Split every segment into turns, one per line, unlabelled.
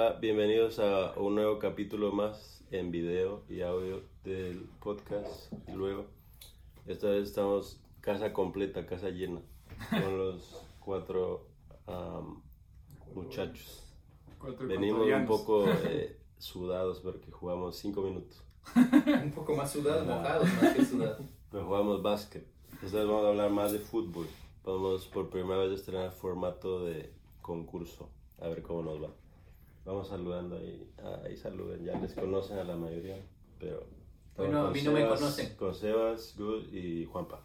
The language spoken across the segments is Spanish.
Hola, bienvenidos a un nuevo capítulo más en video y audio del podcast. Y luego, esta vez estamos casa completa, casa llena, con los cuatro muchachos. Venimos un poco sudados porque jugamos 5 minutos.
Un poco más sudados, mojados más que sudados.
Pero jugamos básquet. Esta vez vamos a hablar más de fútbol. Vamos por primera vez a estrenar formato de concurso. A ver cómo nos va. Vamos saludando ahí saluden. Ya les conocen a la mayoría, pero...
Bueno, a mí no me conocen.
Con Sebas, Good y Juanpa.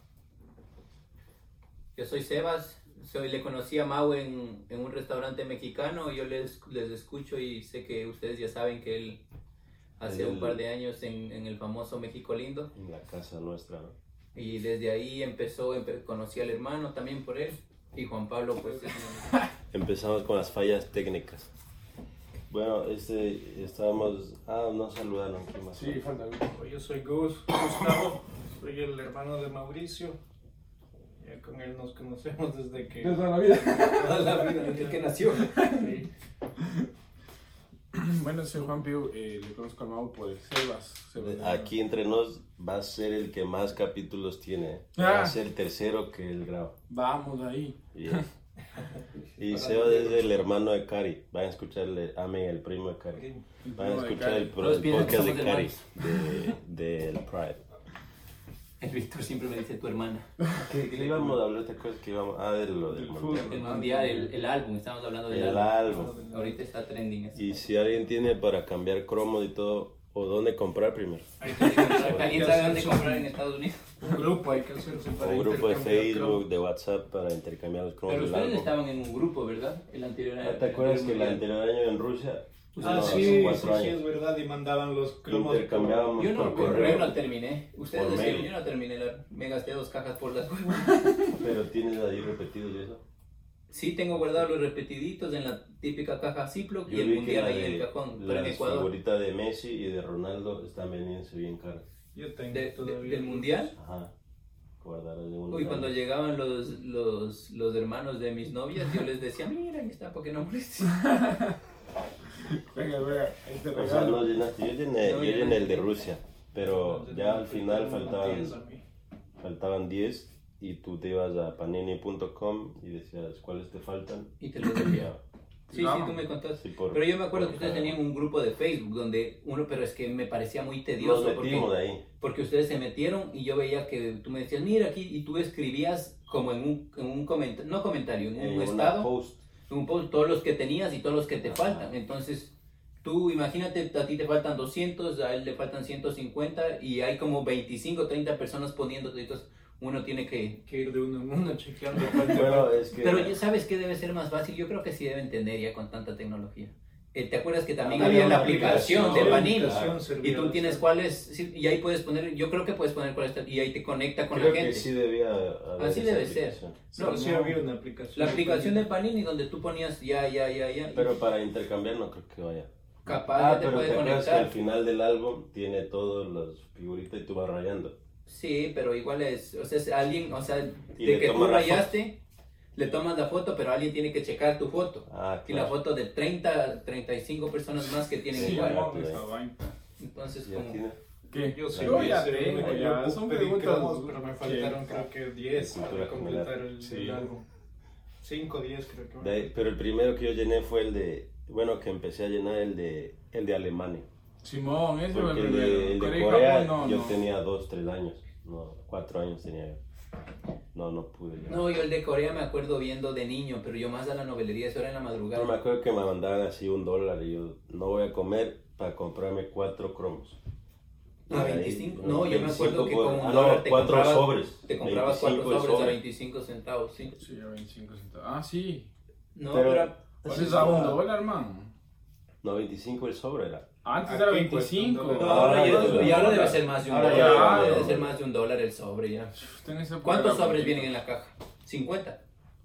Yo soy Sebas, le conocí a Mau en un restaurante mexicano. Yo les escucho y sé que ustedes ya saben que él hace un par de años en el famoso México Lindo.
En la casa nuestra, ¿no?
Y desde ahí conocí al hermano también por él. Y Juan Pablo, pues...
Empezamos con las fallas técnicas. Bueno, estábamos... nos saludaron aquí más.
Sí, falta algo. Yo soy Gustavo, soy el hermano de Mauricio. Ya con él nos conocemos desde
toda la vida.
Toda la vida, desde que nació. Sí.
Bueno, soy Juan Pío, le conozco al Mau por Sebas.
Aquí entre nos va a ser el que más capítulos tiene. Va a ser el tercero que él graba.
Vamos ahí.
Yeah. Y Sebas es el hermano de Cari. Vayan a escucharle, amen el primo de Cari. Vayan a escuchar el podcast de Cari, del Pride.
El Víctor siempre me dice tu hermana.
¿Qué íbamos a hablar? ¿Te acuerdas que íbamos a del mundial?
El mundial, el álbum, estamos hablando del
álbum.
Ahorita está trending. Así.
Y si alguien tiene para cambiar cromos y todo, ¿o dónde comprar primero?
¿Alguien sabe dónde comprar en Estados Unidos?
Un grupo hay que hacer.
Un grupo de Facebook, de WhatsApp para intercambiar los cromos.
Pero
del
ustedes
álbum.
estaban en un grupo, ¿verdad? El anterior año.
¿Te acuerdas que el anterior año en Rusia?
Sí,
4 años.
es verdad, y mandaban los cromos.
Intercambiábamos
Yo
por correo.
no terminé. Ustedes
Por
decían,
mail.
yo no terminé. Me gasté 2 cajas por las huevas.
Pero tienes ahí repetidos y eso.
Sí, tengo guardados los repetiditos en la típica caja Ziploc y
Yo
el
vi
mundial
que
ahí en el cajón. Pero en
las
Ecuador.
figuritas de Messi y de Ronaldo están vendiéndose bien caras.
Yo tengo
¿Del mundial?
Ajá. Guardarlas de unos
Uy, cuando
años.
llegaban los hermanos de mis novias, yo les decía, mira, aquí está, porque no molestes.
Venga, ahí te
O sea,
regalo.
no llenaste. Yo llené el de Rusia. Pero ya al final faltaban 10 y tú te ibas a panini.com y decías cuáles te faltan.
Y te los enviaba. Sí,
Vamos.
tú me contaste.
Sí,
Pero yo me acuerdo que ustedes
cada-
tenían un grupo de Facebook donde pero es que me parecía muy
Nos
tedioso
metimos de ahí.
porque ustedes se metieron y yo veía que tú me decías, mira aquí, y tú escribías como en un comentario, no comentario, en un
una
estado,
post.
en un post, todos los que tenías y todos los que te
Ajá.
faltan. Entonces, tú imagínate, a ti te faltan 200, a él le faltan 150 y hay como 25, 30 personas poniéndote, entonces uno tiene que...
ir de uno en uno chequeando.
Bueno, es que...
Pero ya sabes que debe ser más fácil, yo creo que sí debe entender ya con tanta tecnología. ¿Te acuerdas que también
Había
había la
una
aplicación de
aplicación,
Panini? Y tú tienes cuáles, sí, y ahí puedes poner, yo creo que puedes poner cuáles, y ahí te conecta con
creo
la
que
gente.
sí debía haber
Así
esa
debe ser.
aplicación.
No,
Sí, había una aplicación.
La aplicación de Panini donde tú ponías ya.
Pero para intercambiar no creo que vaya.
Capaz ya te
pero
puede
te acuerdas que
conectar.
al final del álbum tiene todas las figuritas y tú vas rayando.
Sí, pero igual es, o sea, es alguien, o sea,
Y
de
le
que tú
tomas la
rayaste, le tomas la foto, pero alguien tiene que checar tu foto. Y la
Claro.
foto de 30, 35 personas más que tienen
Sí,
igual.
claro.
Esa vaina.
Entonces,
Ya
como...
tiene.
¿Qué?
Yo sí,
Yo ya
sí,
tengo, ya.
yo
Son
pedí
preguntas.
cromos, pero me faltaron creo que 10
Cultura
para completar
general.
el
Sí.
álbum. 5, 10 creo que.
De ahí- pero el primero que yo llené fue el de... Bueno, que empecé a llenar el de Alemania.
Simón, ese fue el
Porque el
primero.
de
Corea y
Corea
Japón,
yo
no.
tenía 2, 3 años. No, 4 años tenía yo. No pude. ya.
No, yo el de Corea me acuerdo viendo de niño, pero yo más a la novelería, eso era en la madrugada.
No, me acuerdo que me mandaban así $1 y yo no voy a comer para comprarme 4 cromos.
A
Ahí,
25, no, yo me
25
acuerdo que
por-
con un
no,
dólar te
4
comprabas,
sobres.
te comprabas 4
25 el
sobres a
sobre.
25 centavos, sí.
Sí, a 25 centavos. Ah, sí.
No,
Pero-
pero...
Pues es a $1, man.
No, 25 el sobre era.
Antes
Aquí
era
cuesta
25.
$1.
No, ahora,
Ah,
y ahora debe ser más de un
ahora
dólar.
ya,
Debe
no.
ser más de $1 el sobre ya.
Usted en esa época
¿Cuántos
era
sobres
poquito.
vienen en la caja? 50.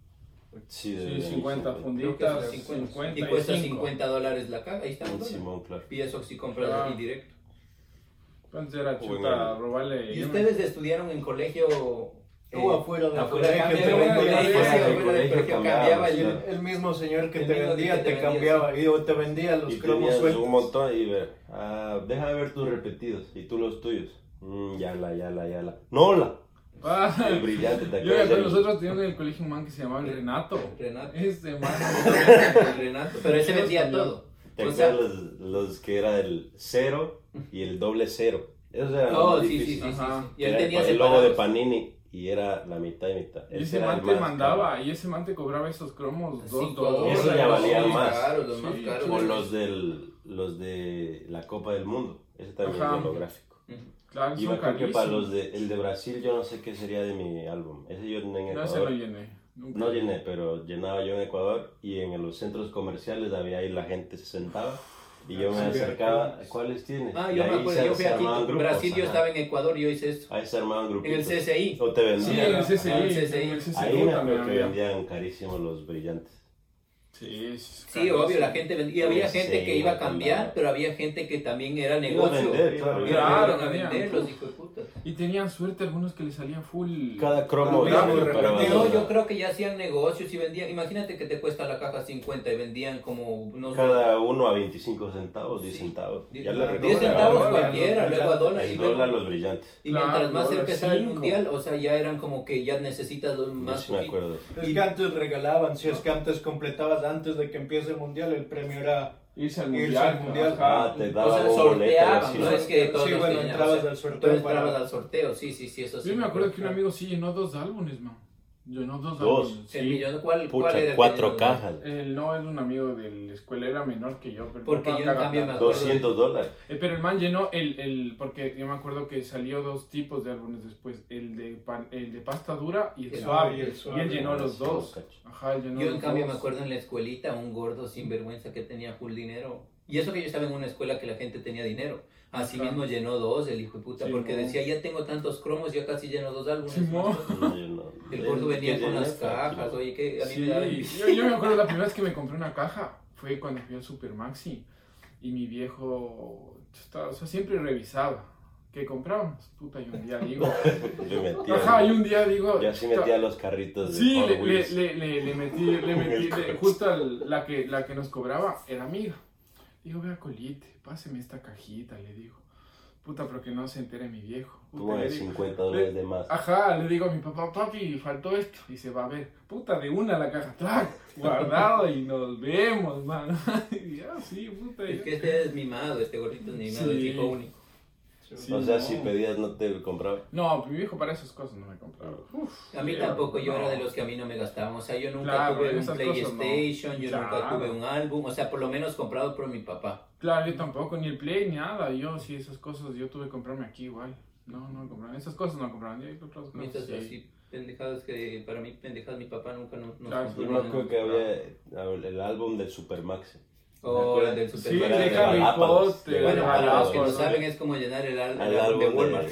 Sí,
Sí, 50
Creo que
funditas,
son 50.
50
Y cuesta
55.
$50 la caja, ahí está un
Un
dólar.
Simón, claro.
Y eso sí compras
Ah.
aquí directo.
Entonces era
Bueno.
chuta, robarle.
¿Y ustedes estudiaron en colegio
O afuera del
afuera
colegio
cambia,
te
afuera
vendía.
del
Afuera del
colegio
colegio
cambiaba
sí.
El mismo señor que
El
te
mismo que
vendía
te
te
vendía,
cambiaba y o te vendía los
Y
cromos
tenías
sueltos.
un montón y ver, déjame ver tus repetidos y tú los tuyos. Yala. ¡Nola!
Ah,
El brillante, ¿te
yo me
acuerdas?
acuerdo, nosotros teníamos en el colegio un man que se llamaba el Renato.
Renato.
Ese man.
Renato. Pero ese vendía todo.
¿Te
O sea,
acuerdas los que era el 0 y el doble 0? Esos eran los
oh,
más
sí, sí,
difíciles.
sí, sí,
Ajá.
sí. Y él
Era
tenía
el logo de
separados.
Panini y era la mitad y mitad.
Y ese
era
man
el
te
más
mandaba, y ese man te cobraba esos cromos
Sí,
2
todo.
dólares.
Eso ya valía
Los
más.
caros, los más
Sí,
caros.
caro. O los de la Copa del Mundo. Ese también
Ajá.
es holográfico.
Ujú.
Claro,
Y
son
me acuerdo que para
carísimos.
el de Brasil yo no sé qué sería de mi álbum. Ese yo en
No se lo
Ecuador
llené. Nunca.
no llené, pero llenaba yo en Ecuador y en los centros comerciales había ahí la gente se sentaba y yo me
Sí,
acercaba,
sí.
¿cuáles tienes?
Ah,
Y
yo me
ahí
acuerdo, yo fui aquí,
armaban
en
grupos,
Brasil, yo
ajá.
estaba en Ecuador, yo hice esto.
Ahí se armaban
En
grupitos.
el CCI.
O te
Sí,
vendían.
en el CCI.
Ajá, el
En
CCI.
el CCI
Ahí me
también
acuerdo que
había.
vendían carísimos los brillantes.
Sí,
Sí, obvio, la gente vendía. Y había
Sí,
gente que iba a cambiar,
claro.
pero había gente que también era
Iba a
negocio.
vender, claro.
Claro,
Iban a
vendían.
vender los hijos de puta.
Y tenían suerte algunos que les salían full.
Cada cromo
Claro,
iba
claro,
para
claro.
No,
valorar.
yo creo que ya hacían negocios y vendían. Imagínate que te cuesta la caja 50 y vendían como unos
Cada uno a 25 centavos, 10
Sí.
centavos.
10
Ya le
10
recuerdo.
centavos
Ahora,
cualquiera,
los
luego a dólar.
Ahí
Y, luego-
dólar los brillantes.
y
Claro,
mientras más
dólar
cerca está el
5.
mundial, o sea, ya eran como que ya necesitas los
Yo
más
sí me
poquito.
acuerdo.
Es que antes regalaban, si es que antes completabas antes de que empiece el mundial, el premio era.
Irse al
Irse
mundial.
al mundial.
ajá.
Ah, te
O
daban
sea,
un boleto.
sorteaban,
así,
no
¿no?
es que todos
Sí,
los
bueno,
tenían,
entrabas
o sea,
al sorteo
tú entrabas
para-
al sorteo, sí, eso sí.
Yo me acuerdo que un amigo sí llenó 2 álbumes, man. Llenó 2
Dos.
álbumes.
El
Sí.
millón, ¿cuál
Pucha,
era el que
4
tenían?
cajas.
Él no es un amigo de la escuela, era menor que yo. Pero
Porque
papá
yo en
caga
cambio me
plata.
acuerdo.
$200.
Pero el man llenó porque yo me acuerdo que salió 2 tipos de álbumes después, el de pasta dura y el
El
suave.
y el
Y
suave.
él llenó los
Sí,
2.
cacho.
Ajá, él llenó
Yo
los
en cambio me
2.
acuerdo en la escuelita, un gordo sinvergüenza que tenía full dinero. Y eso que yo estaba en una escuela que la gente tenía dinero. Así
Claro.
mismo llenó 2, el hijo de puta,
Sí,
porque
mo.
decía, ya tengo tantos cromos, ya casi lleno 2 álbumes.
Sí, mo.
No, yo no.
El gordo venía con las
¿Qué
cajas, oye, que a mí
Sí,
me daba...
yo me acuerdo la primera vez que me compré una caja fue cuando fui al Supermaxi y mi viejo o sea, siempre revisaba qué comprábamos. Puta, y un día digo,
Yo metía.
ajá, y un día digo,
Yo sí metía los carritos de
sí,
Hot
le
Wheels.
metí,
El coche.
justo la que nos cobraba era amiga. Digo, vea Colite, páseme esta cajita, le digo. Puta, pero que no se entere mi viejo. Puta,
Tuvo
le
de
digo,
$50 de más.
ajá, le digo a mi papá, papi, faltó esto. Y se va a ver, puta, de una la caja, ¡trac! Guardado y nos vemos, man. Y ya, sí, puta.
Es
ya.
que este es mimado, este gordito es mimado,
Sí.
es hijo único.
Sí,
O sea,
no.
si pedías no te compraba.
No, mi viejo para esas cosas no me compraba. Uf,
A mí
sí,
tampoco, yo
no.
era de los que a mí no me gastaban. O sea, yo nunca
Claro,
tuve un
esas cosas no.
PlayStation, yo nunca
Claro.
tuve un álbum. O sea, por lo menos comprado por mi papá.
Claro, yo tampoco, ni el Play, ni nada. Yo sí, esas cosas, yo tuve que comprarme aquí igual. No compraban. Esas cosas no compraban. Yo otras cosas.
Mientras
sí.
así, pendejadas que para mí, pendejadas, mi papá nunca nos
Claro,
compró
Yo
nada.
me acuerdo que había el álbum del Supermaxi.
O el del Super
Sí,
Era
de
de
Harry
Galápagos,
Potter.
de
Bueno, para los
Galápagos,
que no
¿no?
saben, es como llenar el
Al
álbum de
álbum
Walmart.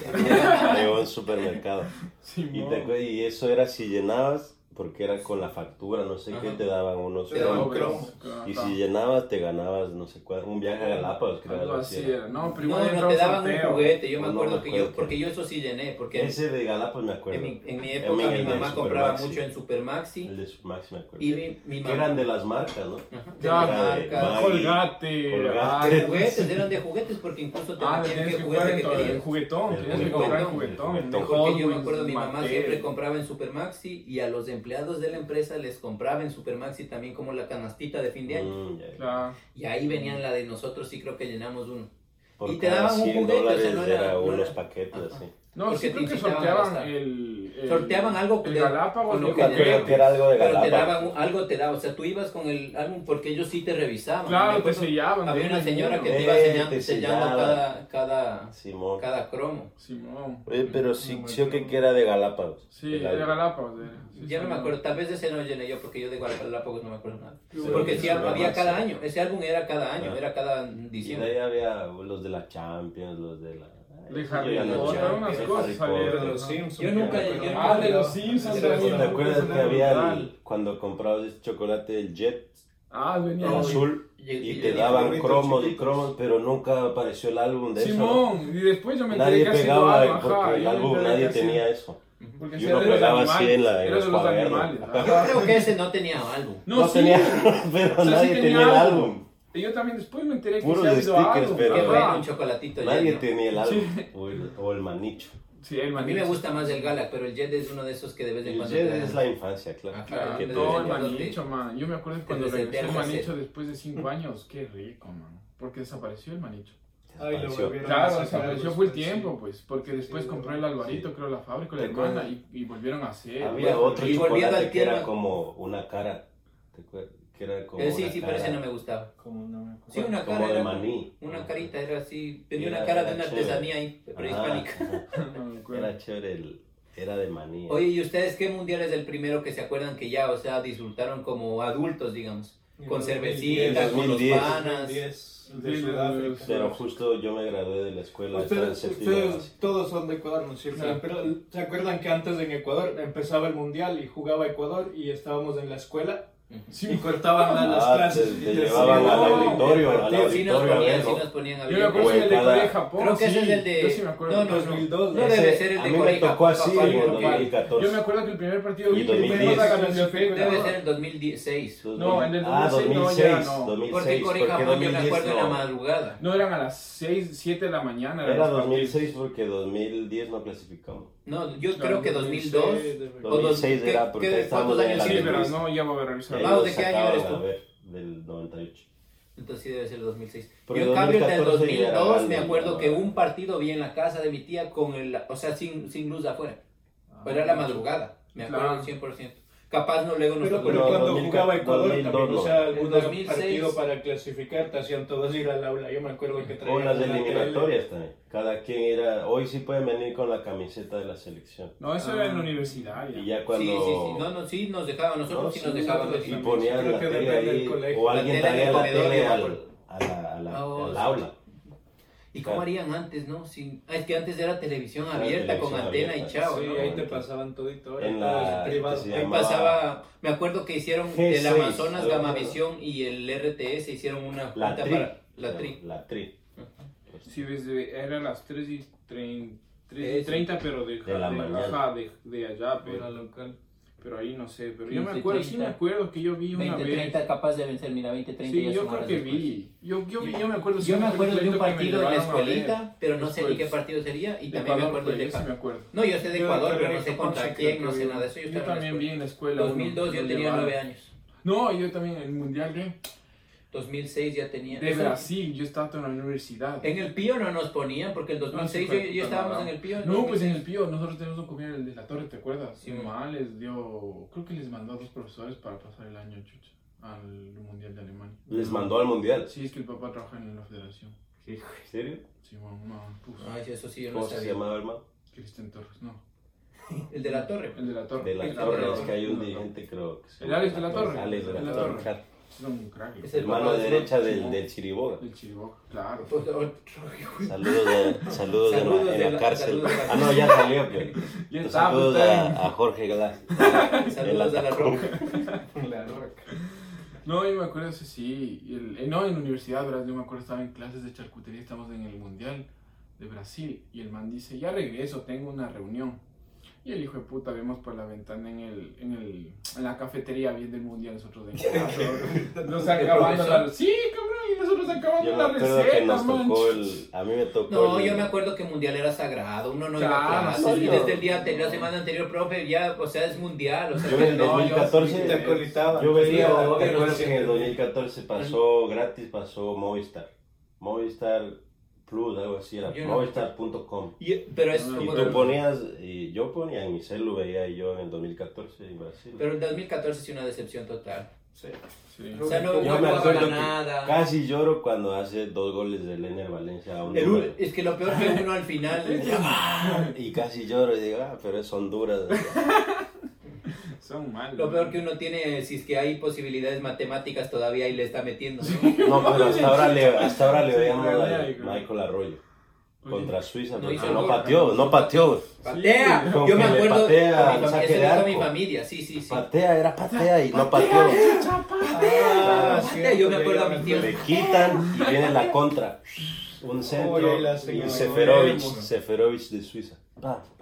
de un supermercado.
Sí,
Y,
mo.
y eso era si llenabas, porque era con la factura, no sé qué,
Ajá.
te daban unos
Te daban
cromos.
cromos.
Y si llenabas, te ganabas, no sé cuál, un viaje a Galápagos, creo.
Algo
algo
así
así era.
era. No, pero
No,
igual
no,
entraba
te
un
daban un
sorteo.
juguete. Yo me
No, no
acuerdo
me
que
acuerdo.
porque yo eso sí llené. Porque
Ese de Galápagos me acuerdo.
en mi
A
época
mí
mi
el de
mamá compraba
Supermaxi.
mucho en Supermaxi.
El de Supermaxi me acuerdo.
Y mi
Que
mamá.
eran de las marcas, ¿no?
Ajá, de
Ya,
las
de
marcas.
Maggi.
Colgate.
Colgate.
ay,
Juguetes, eran de juguetes porque incluso te
Ah,
metían
tienes
qué
que jugar
juguete
en
que
todo el
querías.
juguetón.
El
Tienes que
juguetón,
comprar el
el
juguetón.
juguetón.
de
Porque yo me
Hot
acuerdo mi
Wheels,
mamá
Mattel.
siempre compraba en Supermaxi y a los empleados de la empresa les compraba en Supermaxi también como la canastita de fin de año.
Ya.
Claro.
Y ahí venían la de nosotros, sí creo que llenamos uno.
Por
Y te
cada
daban un
100
juguete, o sea,
dólares
no era-
era
no
unos
era-
paquetes
Ajá.
así.
No,
Porque
sí
te
creo que
incitaban a
sorteaban
gastar.
el
Sorteaban algo
el
de-
Galápagos.
con lo
los
que
Yo creo
llenaban.
que era algo de
Pero te
Galápagos.
daban algo, te daba, o sea, tú ibas con el álbum porque ellos sí te revisaban. Me
Claro, te
acuerdo,
sellaban.
había una señora que
te
te iba sellando,
te
sellando
sellaba.
cada
Simón.
cromo.
Simón.
Oye, pero sí, sí o que era de Galápagos.
Sí,
El
era
álbum.
Galápagos. Era. Sí,
Ya no
sí,
me acuerdo, tal vez ese no llené yo porque yo de Galápagos no me acuerdo nada.
Sí,
Porque sí,
Supermaxi.
había cada año, ese álbum era cada año,
Ah.
era cada
Y de
diciembre.
ahí había los de la Champions, los de la...
De
Eso
Harry
ya no
Potter,
ya,
unas
de
cosas
Harry
salieron.
Potter.
De los Simpsons.
Yo nunca-
me
yo
acuerdo.
nunca-
de los Simpsons
Era
también.
¿Te acuerdas que había
Brutal.
cuando comprabas este chocolate, el Jet,
Ah, venía.
el
No,
azul,
y-
y
y
te
el
daban
gorrito
cromos y
chiquitos.
cromos, pero nunca apareció el álbum de eso?
Simón, y después yo me enteré
Nadie
que ha sido
pegaba
algo, ajá,
porque el
yo me
álbum
enteré
nadie
que ha sido-
tenía eso.
Porque
Y
ese
uno
era de los
pegaba así
animales.
en la- en
Era
los
de los
cuadernos.
animales.
Yo
Ajá.
creo que ese no tenía álbum.
No
sí.
tenía, pero
O sea, sí
nadie tenía el álbum.
Y yo también después me enteré que
Puros
sí ha habido
stickers,
álbum.
pero-
Que fue
Ajá.
un chocolatito
Nadie
Jet, ¿no?
tenía el álbum.
Sí.
O el manicho.
Sí, el
A mí me
manicho.
gusta más el Galac, pero el Jet es uno de esos que de vez en
El
cuando
Jet
te dan.
es la infancia, claro.
Ah,
Claro,
Que
desde
todo el
el
manicho, man. Yo me acuerdo que cuando
desde el
regresó el
cassette.
manicho después de 5 años. Qué rico, man. Porque desapareció el manicho.
Ay, lo
Desapareció.
volvieron a
Claro,
sacar
desapareció fue el
después,
tiempo,
sí.
pues. Porque después
Sí,
compró el Alvarito, creo, la fábrica, la
¿Te
hermana,
acuerdas?
y volvieron a hacer.
Había
Bueno,
otro
y volviendo
chocolate
al
que era
tema-
como una cara. ¿Te acuerdas? Que era como
Sí,
una
sí, pero ese
cara
no me gustaba.
Como no me acuerdo.
Sí, una
como
cara
de
era
maní.
una carita, era así, tenía
Era-
una cara de
era
una
chévere.
artesanía ahí prehispánica.
Ajá.
no me acuerdo.
Era chévere, era de maní.
Oye, ¿y ustedes qué mundial es el primero que se acuerdan que ya, o sea, disfrutaron como adultos, digamos? Con
En
cervecita,
2010,
con los
2010.
panas.
2010, de
Sí,
Sudáfrica.
Pero justo yo me gradué de la escuela. estaba en séptimo
Ustedes
básico.
todos son de Ecuador, ¿no es cierto?
Sí.
Pero ¿se acuerdan que antes en Ecuador empezaba el mundial y jugaba Ecuador y estábamos en la escuela
Sí,
y cortaban las
Ah,
clases?
te
y
llevaban
decían,
al
"No,
auditorio,
el
al
partido".
Sí nos
auditorio a
ponían,
ver,
sí
¿no?
nos ponían a
yo me
ver.
acuerdo
O
que
en
el de
cada-
Corea y Japón.
Creo que ese es
sí,
el de...
Yo sí me acuerdo.
No, no, no.
2002,
No
¿no?
debe
Ese-
ser el
a
de
mí me
Corea y
tocó
Japón,
así
papá,
en
porque-
2014.
Yo me acuerdo que el primer partido
Y
vi
2010.
a la biblioteca.
Debe ser el 2016.
No, en el
Ah,
2006 no,
2006,
ya no.
2006.
Porque Corea y Japón yo me
2010
acuerdo en la
no.
madrugada.
No, eran a las 6, 7 de la mañana. eran
Era
los
2006 porque 2010 no clasificamos.
No, yo
Claro,
creo que 2002.
2006
¿qué-
era porque
qué-
estábamos
cuántos
en
años
la
Sí,
tienes?
pero
revista.
no, ya voy a revisar.
Ellos
Mau, ¿de qué año
sacaban,
eres tú?
a ver, del 98.
Entonces sí debe ser el 2006.
Porque
Yo en cambio del
2014 ya era
2002
grande,
me acuerdo
¿no?
que un partido vi en la casa de mi tía con el, o sea, sin luz de afuera. Pero era la madrugada, me acuerdo
Claro.
100%. Capaz no luego nos
Pero,
tocó.
pero
No,
cuando
2000,
jugaba Ecuador
2002
también, o sea,
En
algún
2006.
partido para clasificar te hacían todos ir al aula. Yo me acuerdo que traían
O las
una tele.
eliminatorias también. Cada quien era. Hoy sí pueden venir con la camiseta de la selección.
No, eso era en la universidad.
Y
Ya.
ya cuando.
Sí, sí, sí. No, no, sí nos dejaban, nosotros
No,
sí
sí,
nos dejaban.
nosotros
Y
venir.
ponían
Creo
la
que
tele
depende del
ahí.
colegio.
O alguien
La tele
traía
en el
la
comedor,
tele
yo me
al
acuerdo. Oh, sí.
aula.
¿Y cómo harían antes, no? Es que antes era televisión
Era
abierta con
televisión
antena y
abierta.
chao,
Sí,
¿no?
ahí te pasaban todito. Ahora
En
todo
la-
es privado.
que se
Ahí
llamaba-
pasaba, me acuerdo que hicieron
G6,
el Amazonas,
algo
Gamavisión y el RTS hicieron una
La
junta
tri.
para la tri.
La tri.
Sí, eran las 3:30,
Eso.
30, pero de
la mañana.
ajá, de allá,
Era local.
pero ahí no sé. Pero yo me
15,
acuerdo, sí
30.
me acuerdo que yo vi una
20,
vez.
30 capaz de vencer, mira, 20, 30
Sí,
ya
yo
son
creo
horas
que
después.
vi. Yo me acuerdo. sí,
Yo me acuerdo de un
pleito que me
partido en la
llevaron a ver.
escuelita, pero no sé ni
Después.
qué partido sería y
De
también me
Ecuador,
acuerdo
pues,
de
yo sí me
Ecuador.
acuerdo.
No, yo sé de
Yo
Ecuador,
de
pero no
Corea
sé
y
contra
Japón sí
quién,
creo
no
que
sé
vi.
nada de eso. Yo,
Yo
estaba en la
también vi
escuela.
en la escuela.
2002 yo
uno,
tenía
lo
9
llevaron.
años.
No, yo también, el mundial de
2006 ya tenía.
de
Eso-
Brasil, yo estaba en la universidad.
En el Pío no nos ponían porque en 2006
No, sí fue
ya estábamos
puta
en el Pío.
No, pues en el Pío nosotros tenemos un compañero, el de la Torre, ¿te acuerdas?
Sí,
Mi
man.
mamá les dio, creo que les mandó a 2 profesores para pasar el año, chucha, al Mundial de Alemania.
Les mandó al mundial.
Sí, es que el papá trabaja en la federación.
¿En serio?
Sí, mamá, pues,
Ay, eso sí, yo no
¿Cómo se
sabía.
llamaba, hermano?
Cristian Torres, no.
El de la torre.
El de la Torre.
De la
El
torre,
de
es
la
que hay un
Torre.
dirigente, creo que se
El
llama
Alex de la Torre.
Alex de
De
la
la
Torre.
Torre.
claro.
Es un crack.
Es el
El mano
papá de-
derecha
Simón.
del Chiriboga.
El Chiriboga, claro.
Pues, otro-
Saludos en la cárcel.
saludos de la-
Ah, no, ya salió. Pero.
Ya está,
Saludos
pues,
a Jorge Glass.
Saludos a la roca.
La roca.
No, yo me acuerdo ese sí. No, en la universidad, ¿verdad? Yo me acuerdo, estaba en clases de charcutería, estamos en el Mundial de Brasil. Y el man dice, ya regreso, tengo una reunión. Y el hijo de puta, vemos por la ventana en la cafetería viendo el Mundial, nosotros de nos acabando la... Sí, cabrón, y nosotros acabando
Yo me
la
acuerdo que
receta,
nos
man.
tocó a mí me tocó
No,
el-
yo me acuerdo que mundial era sagrado, uno no iba
Claro,
a clases
sí,
y
yo-
desde el día anterior, la semana anterior, profe, ya, o sea, es mundial, o sea,
Yo en el
no,
2014
Te acolitaban.
yo veía,
Sí,
¿te
obvio,
acuerdas
sí.
que en el 2014 pasó gratis, pasó Movistar Plus, algo así era,
Yo no-
movistar.com.
pero es
Y
Y
como
tú ponías, y yo ponía en mi celu, veía yo en el 2014 en Brasil.
pero el 2014 sí una decepción total.
Sí.
Sí.
O sea, no
Yo me
jugaba
acuerdo que
nada.
casi lloro cuando hace 2 goles del Ener Valencia a Honduras.
Es que lo peor que uno al final
Y casi lloro y digo, pero es Honduras.
Son malos.
lo peor que uno tiene, si es que hay posibilidades matemáticas todavía y le está metiendo, ¿no?
No, pero hasta ahora le
Sí,
veíamos
pero
a
ya,
Michael Arroyo contra Suiza,
No
porque
hizo
no
gol.
pateó, no pateó.
¡Patea!
Como
Yo me
que le
acuerdo
patea
con mi
al
familia,
saque
ese
de
fue con mi
arco.
familia, sí, sí, sí.
Era patea y no pateó.
Ah,
sí,
yo me acuerdo a mi tío.
Le quitan y viene la contra. Un centro
Oye, la
y
señora.
Seferovic de Suiza.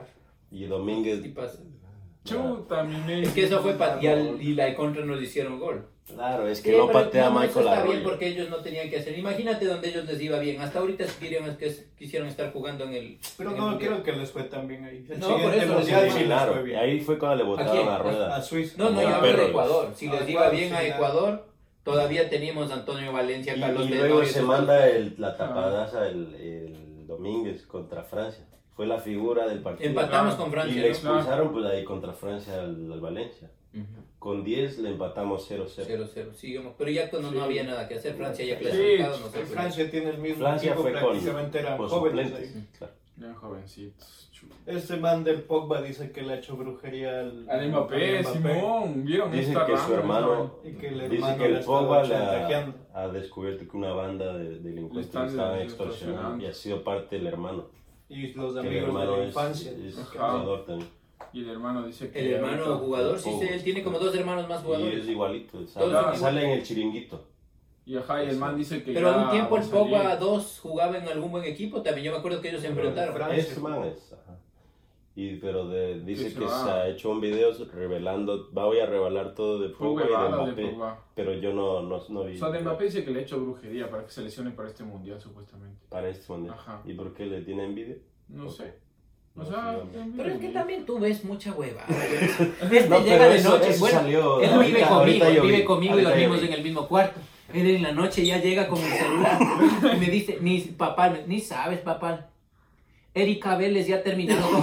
Y Domínguez,
Tipazo.
Chuta, mi Messi.
Es que eso fue y la contra nos hicieron gol.
claro, es que
Sí,
no
pero
patea
eso
Michael
está bien
Arroyo.
porque ellos no tenían que hacer. Imagínate donde ellos les iba bien. Hasta ahorita quisieron estar jugando en el.
Pero
en el
no
mundial.
creo que les fue tan bien ahí. El
No, por
siguiente
eso les
mundial
fue
sí
bien.
les
Claro,
fue
y
bien.
ahí fue cuando le botaron
quién?
a
A
Rueda.
Suiza.
No, yo
Como
hablo de
perro.
Ecuador. Si les iba
Ecuador,
bien a
sí, ya.
Ecuador, todavía teníamos a Antonio Valencia,
Y,
Carlos
y
Tenorio,
luego se
esos
manda
dos.
la tapadaza el Domínguez contra Francia. Fue la figura del partido.
Empatamos con
Y
Francia.
le
¿no?
expulsaron pues ahí contra Francia al Valencia.
Ujú.
Con 10 le empatamos 0-0.
0-0, sigamos. Pero ya cuando no había nada que hacer, Francia ya
Sí,
clasificado, no sé.
Francia tiene el mismo
Francia
equipo,
fue
prácticamente eran
con
jóvenes
suplentes.
ahí.
Claro.
Eran jovencitos. Chuta.
Este man del Pogba dice que le ha hecho brujería
Al Mbappé,
al
Simón, ¿vieron
Dice
esta
que
rama?
su hermano,
Y que el
dice
hermano
que
le
el
estaba
Pogba
chantajeando.
ha descubierto que una banda de
Le
delincuentes
están
estaban
extorsionando.
extorsionando y ha sido parte del hermano.
Y los
Que el
amigos de
hermano
la
es
infancia.
jugador también.
Y el hermano dice que...
El hermano
ahorita-
jugador, sí,
Pogba.
él tiene como dos hermanos más
Y
jugadores.
es igualito,
Todos
sale,
son
sale en el chiringuito.
Y ajá, y el man dice que
Pero
ya
un tiempo
va
el
a salir.
Pogba 2 jugaba en algún buen equipo también. Yo me acuerdo que ellos se enfrentaron.
Francia.
Este man es. Ajá. Pero dice
Que se
que
va.
se ha hecho un video revelando, voy a revelar todo de
Fue
Pogba y de
huevada de
Mbappé.
Pogba.
Pero yo no vi.
O sea, de Mbappé dice que le ha hecho brujería para que se lesione para este mundial, supuestamente.
Para este mundial.
Ajá.
¿Y por qué le tiene envidia?
No sé. O
No,
sea,
sí,
Pero es que también tú ves mucha hueva.
No,
Este
pero
llega de
eso-
noche.
eso
Bueno,
salió.
él vive
Ahorita
conmigo,
yo
él vive
vi,
conmigo y
ahorita yo
dormimos
vi.
en el mismo cuarto. Él en la noche ya llega con el celular y me dice, ni sabes, papá. Erika Vélez ya terminado con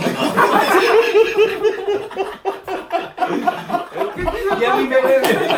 Ya a mí me bebe.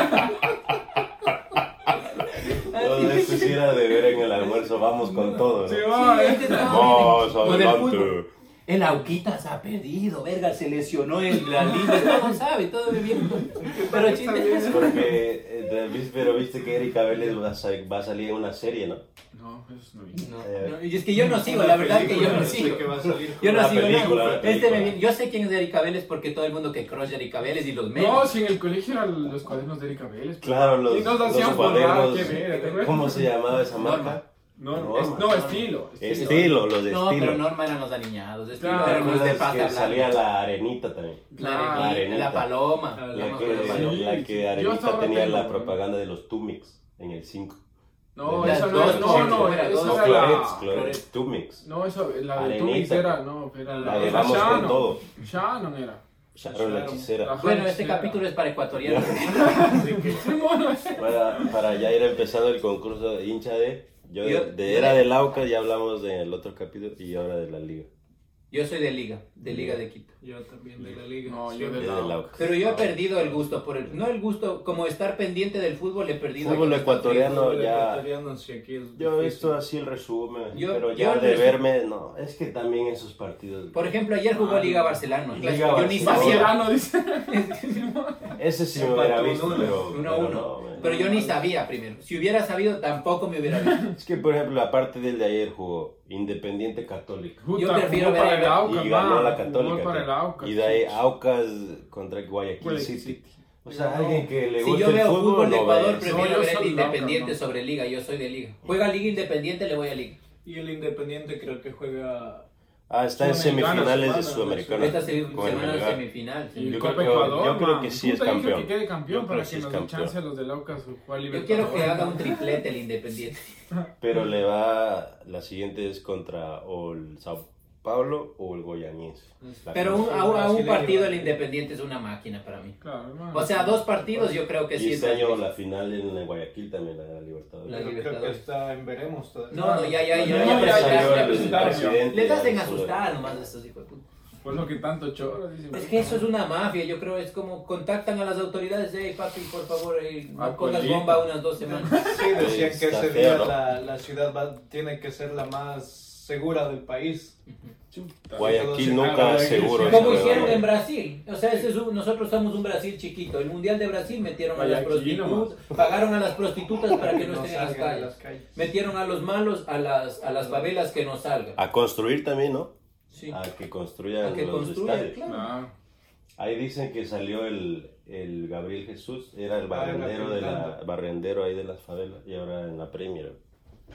No, de esto sí era de ver en el almuerzo, vamos con todo. ¿no?
Sí, va,
Vamos,
Lo del
adelante.
fútbol. El Auquita se ha perdido, verga, se lesionó en la línea, todo sabe, todo bien. Pero chiste.
Porque, pero viste que Erika Vélez va a salir en una serie, ¿no?
No, eso no vi.
No, y es que yo no sigo, la verdad que yo no sigo.
Que va a salir.
Yo no
Una
sigo
película,
nada.
una película.
Yo sé quién es Erika Vélez porque todo el mundo que crush Erika Vélez y los memes.
No, si en el colegio eran los cuadernos de Erika Vélez. pues.
Claro, los
Y nos hacían borrar,
cuadernos.
qué ver, ¿te acuerdas?
¿Cómo se llamaba esa
Norma.
marca?
No,
No,
estilo.
Estilo, los de
No,
estilo.
pero Norma eran los aniñados. Estilo
Claro,
eran los de pasta
que
blanca.
salía la arenita también.
La arenita, la paloma.
La
La
Yo
que,
me acuerdo de paloma.
la que
Yo hasta
arenita
ahora
tenía
tengo,
la
¿no?
propaganda de los Tumix en el 5.
No,
Las
esa no
dos,
era. No, no,
era
esa
dos.
No,
era
Clorets,
la.
Clorets, Tumix.
No, eso, la de
Arenita.
Tumix era. No, era
La de
era
Vamos con
Shannon.
todo.
Shannon era.
Sharon la hechicera.
Ajá,
Bueno, este
sí,
capítulo es para ecuatorianos.
Para ya ir empezando el concurso de hincha de. Yo era del Aucas, ya hablamos en el otro capítulo y ahora de la liga.
Yo soy de Liga de Quito.
Yo también de la liga.
No,
Sí,
yo
Es
de
del
la.
Aucas.
Pero yo he perdido el gusto por el. No el gusto, como estar pendiente del fútbol, he perdido.
Fútbol
el gusto.
ecuatoriano
Los
ya.
ecuatorianos, sí, aquí es
Yo he
difícil.
visto así el resumen,
Yo-
pero
yo
ya
el
de
resu-
verme, no, es que también esos partidos.
Por ejemplo, ayer jugó Liga Barcelona.
Liga
Yo ni
Barcelona.
sabía.
Barcelona, dice.
Ese sí me hubiera
Empató
visto,
1-1,
pero.
1-1.
no, man.
Pero yo ni sabía primero. Si hubiera sabido, tampoco me hubiera visto.
Es que, por ejemplo, aparte del de ayer jugó Independiente Católica.
Yo prefiero
jugó para
ver-
el Aucas,
Y ganó
man,
la
jugó
Católica.
para
que-
el Aucas,
y de ahí
sí.
Aucas contra Guayaquil
Guayaquil
City.
City.
O sea,
No.
alguien que le
Si
guste
yo
el
veo
fútbol,
fútbol de
no
Ecuador,
ve eso.
prefiero
No, yo
ver el
soy
Independiente
Lauca, no.
sobre Liga. Yo soy de Liga. Juega Liga Independiente, le voy a Liga.
Y el Independiente creo que juega.
Ah, está en
Sudamericana,
semifinales de
semana,
Sudamericana.
Esta
con el
semana
Melgar.
semifinal.
Y
Yo
Copa
creo que-
Ecuador,
yo creo
man.
que sí es
Puta, yo creo
campeón.
que quede campeón
Yo
para
creo que
que
sí
nos
es
den chance a
campeón.
los del Aucas jugar
Yo quiero que
Libertadores.
haga un triplete el Independiente.
Pero le va, la siguiente es contra o el Sao Paulo o el Goianiense. La
Pero
cruz.
a un
brasileño,
partido el
¿no?
Independiente es una máquina para mí.
Claro, hermano.
O sea, 2 partidos yo creo que
Y
sí.
este
es
año
difícil.
la final en Guayaquil también, la de la Libertadores.
La
Creo que
Libertadores.
está en veremos todavía.
No, ya
No,
ya
salió el
presentaron, ya.
presidente,
Les
ya
hacen
solo-
asustar nomás a estos hijos de puta.
Por lo que tanto choro, dice.
Es que eso es una mafia, yo creo, es como contactan a las autoridades, papi, por favor, no pongas
Acuerdito.
bomba unas 2 semanas.
Sí, decían que
Está
ese
feo,
día
¿no?
la ciudad tiene que ser la más segura del país.
Chuta.
Guayaquil
Entonces,
nunca
ah,
seguro.
sí,
Como
ese
hicieron
lugar.
en Brasil, o sea, nosotros somos un Brasil chiquito. El Mundial de Brasil metieron a las
Guayaquil
prostitutas, pagaron a las prostitutas para que no
no
estén en las
salgan de
calles.
las calles.
Metieron a los malos a las favelas que no salgan.
A construir también, ¿no?
Sí.
A que construyan
A que
los
construyan,
estadios.
claro.
Ah,
Ahí dicen que salió el Gabriel Jesús, era el
Ah, era
barrendero,
pintando.
barrendero ahí de las favelas y ahora en la Premier.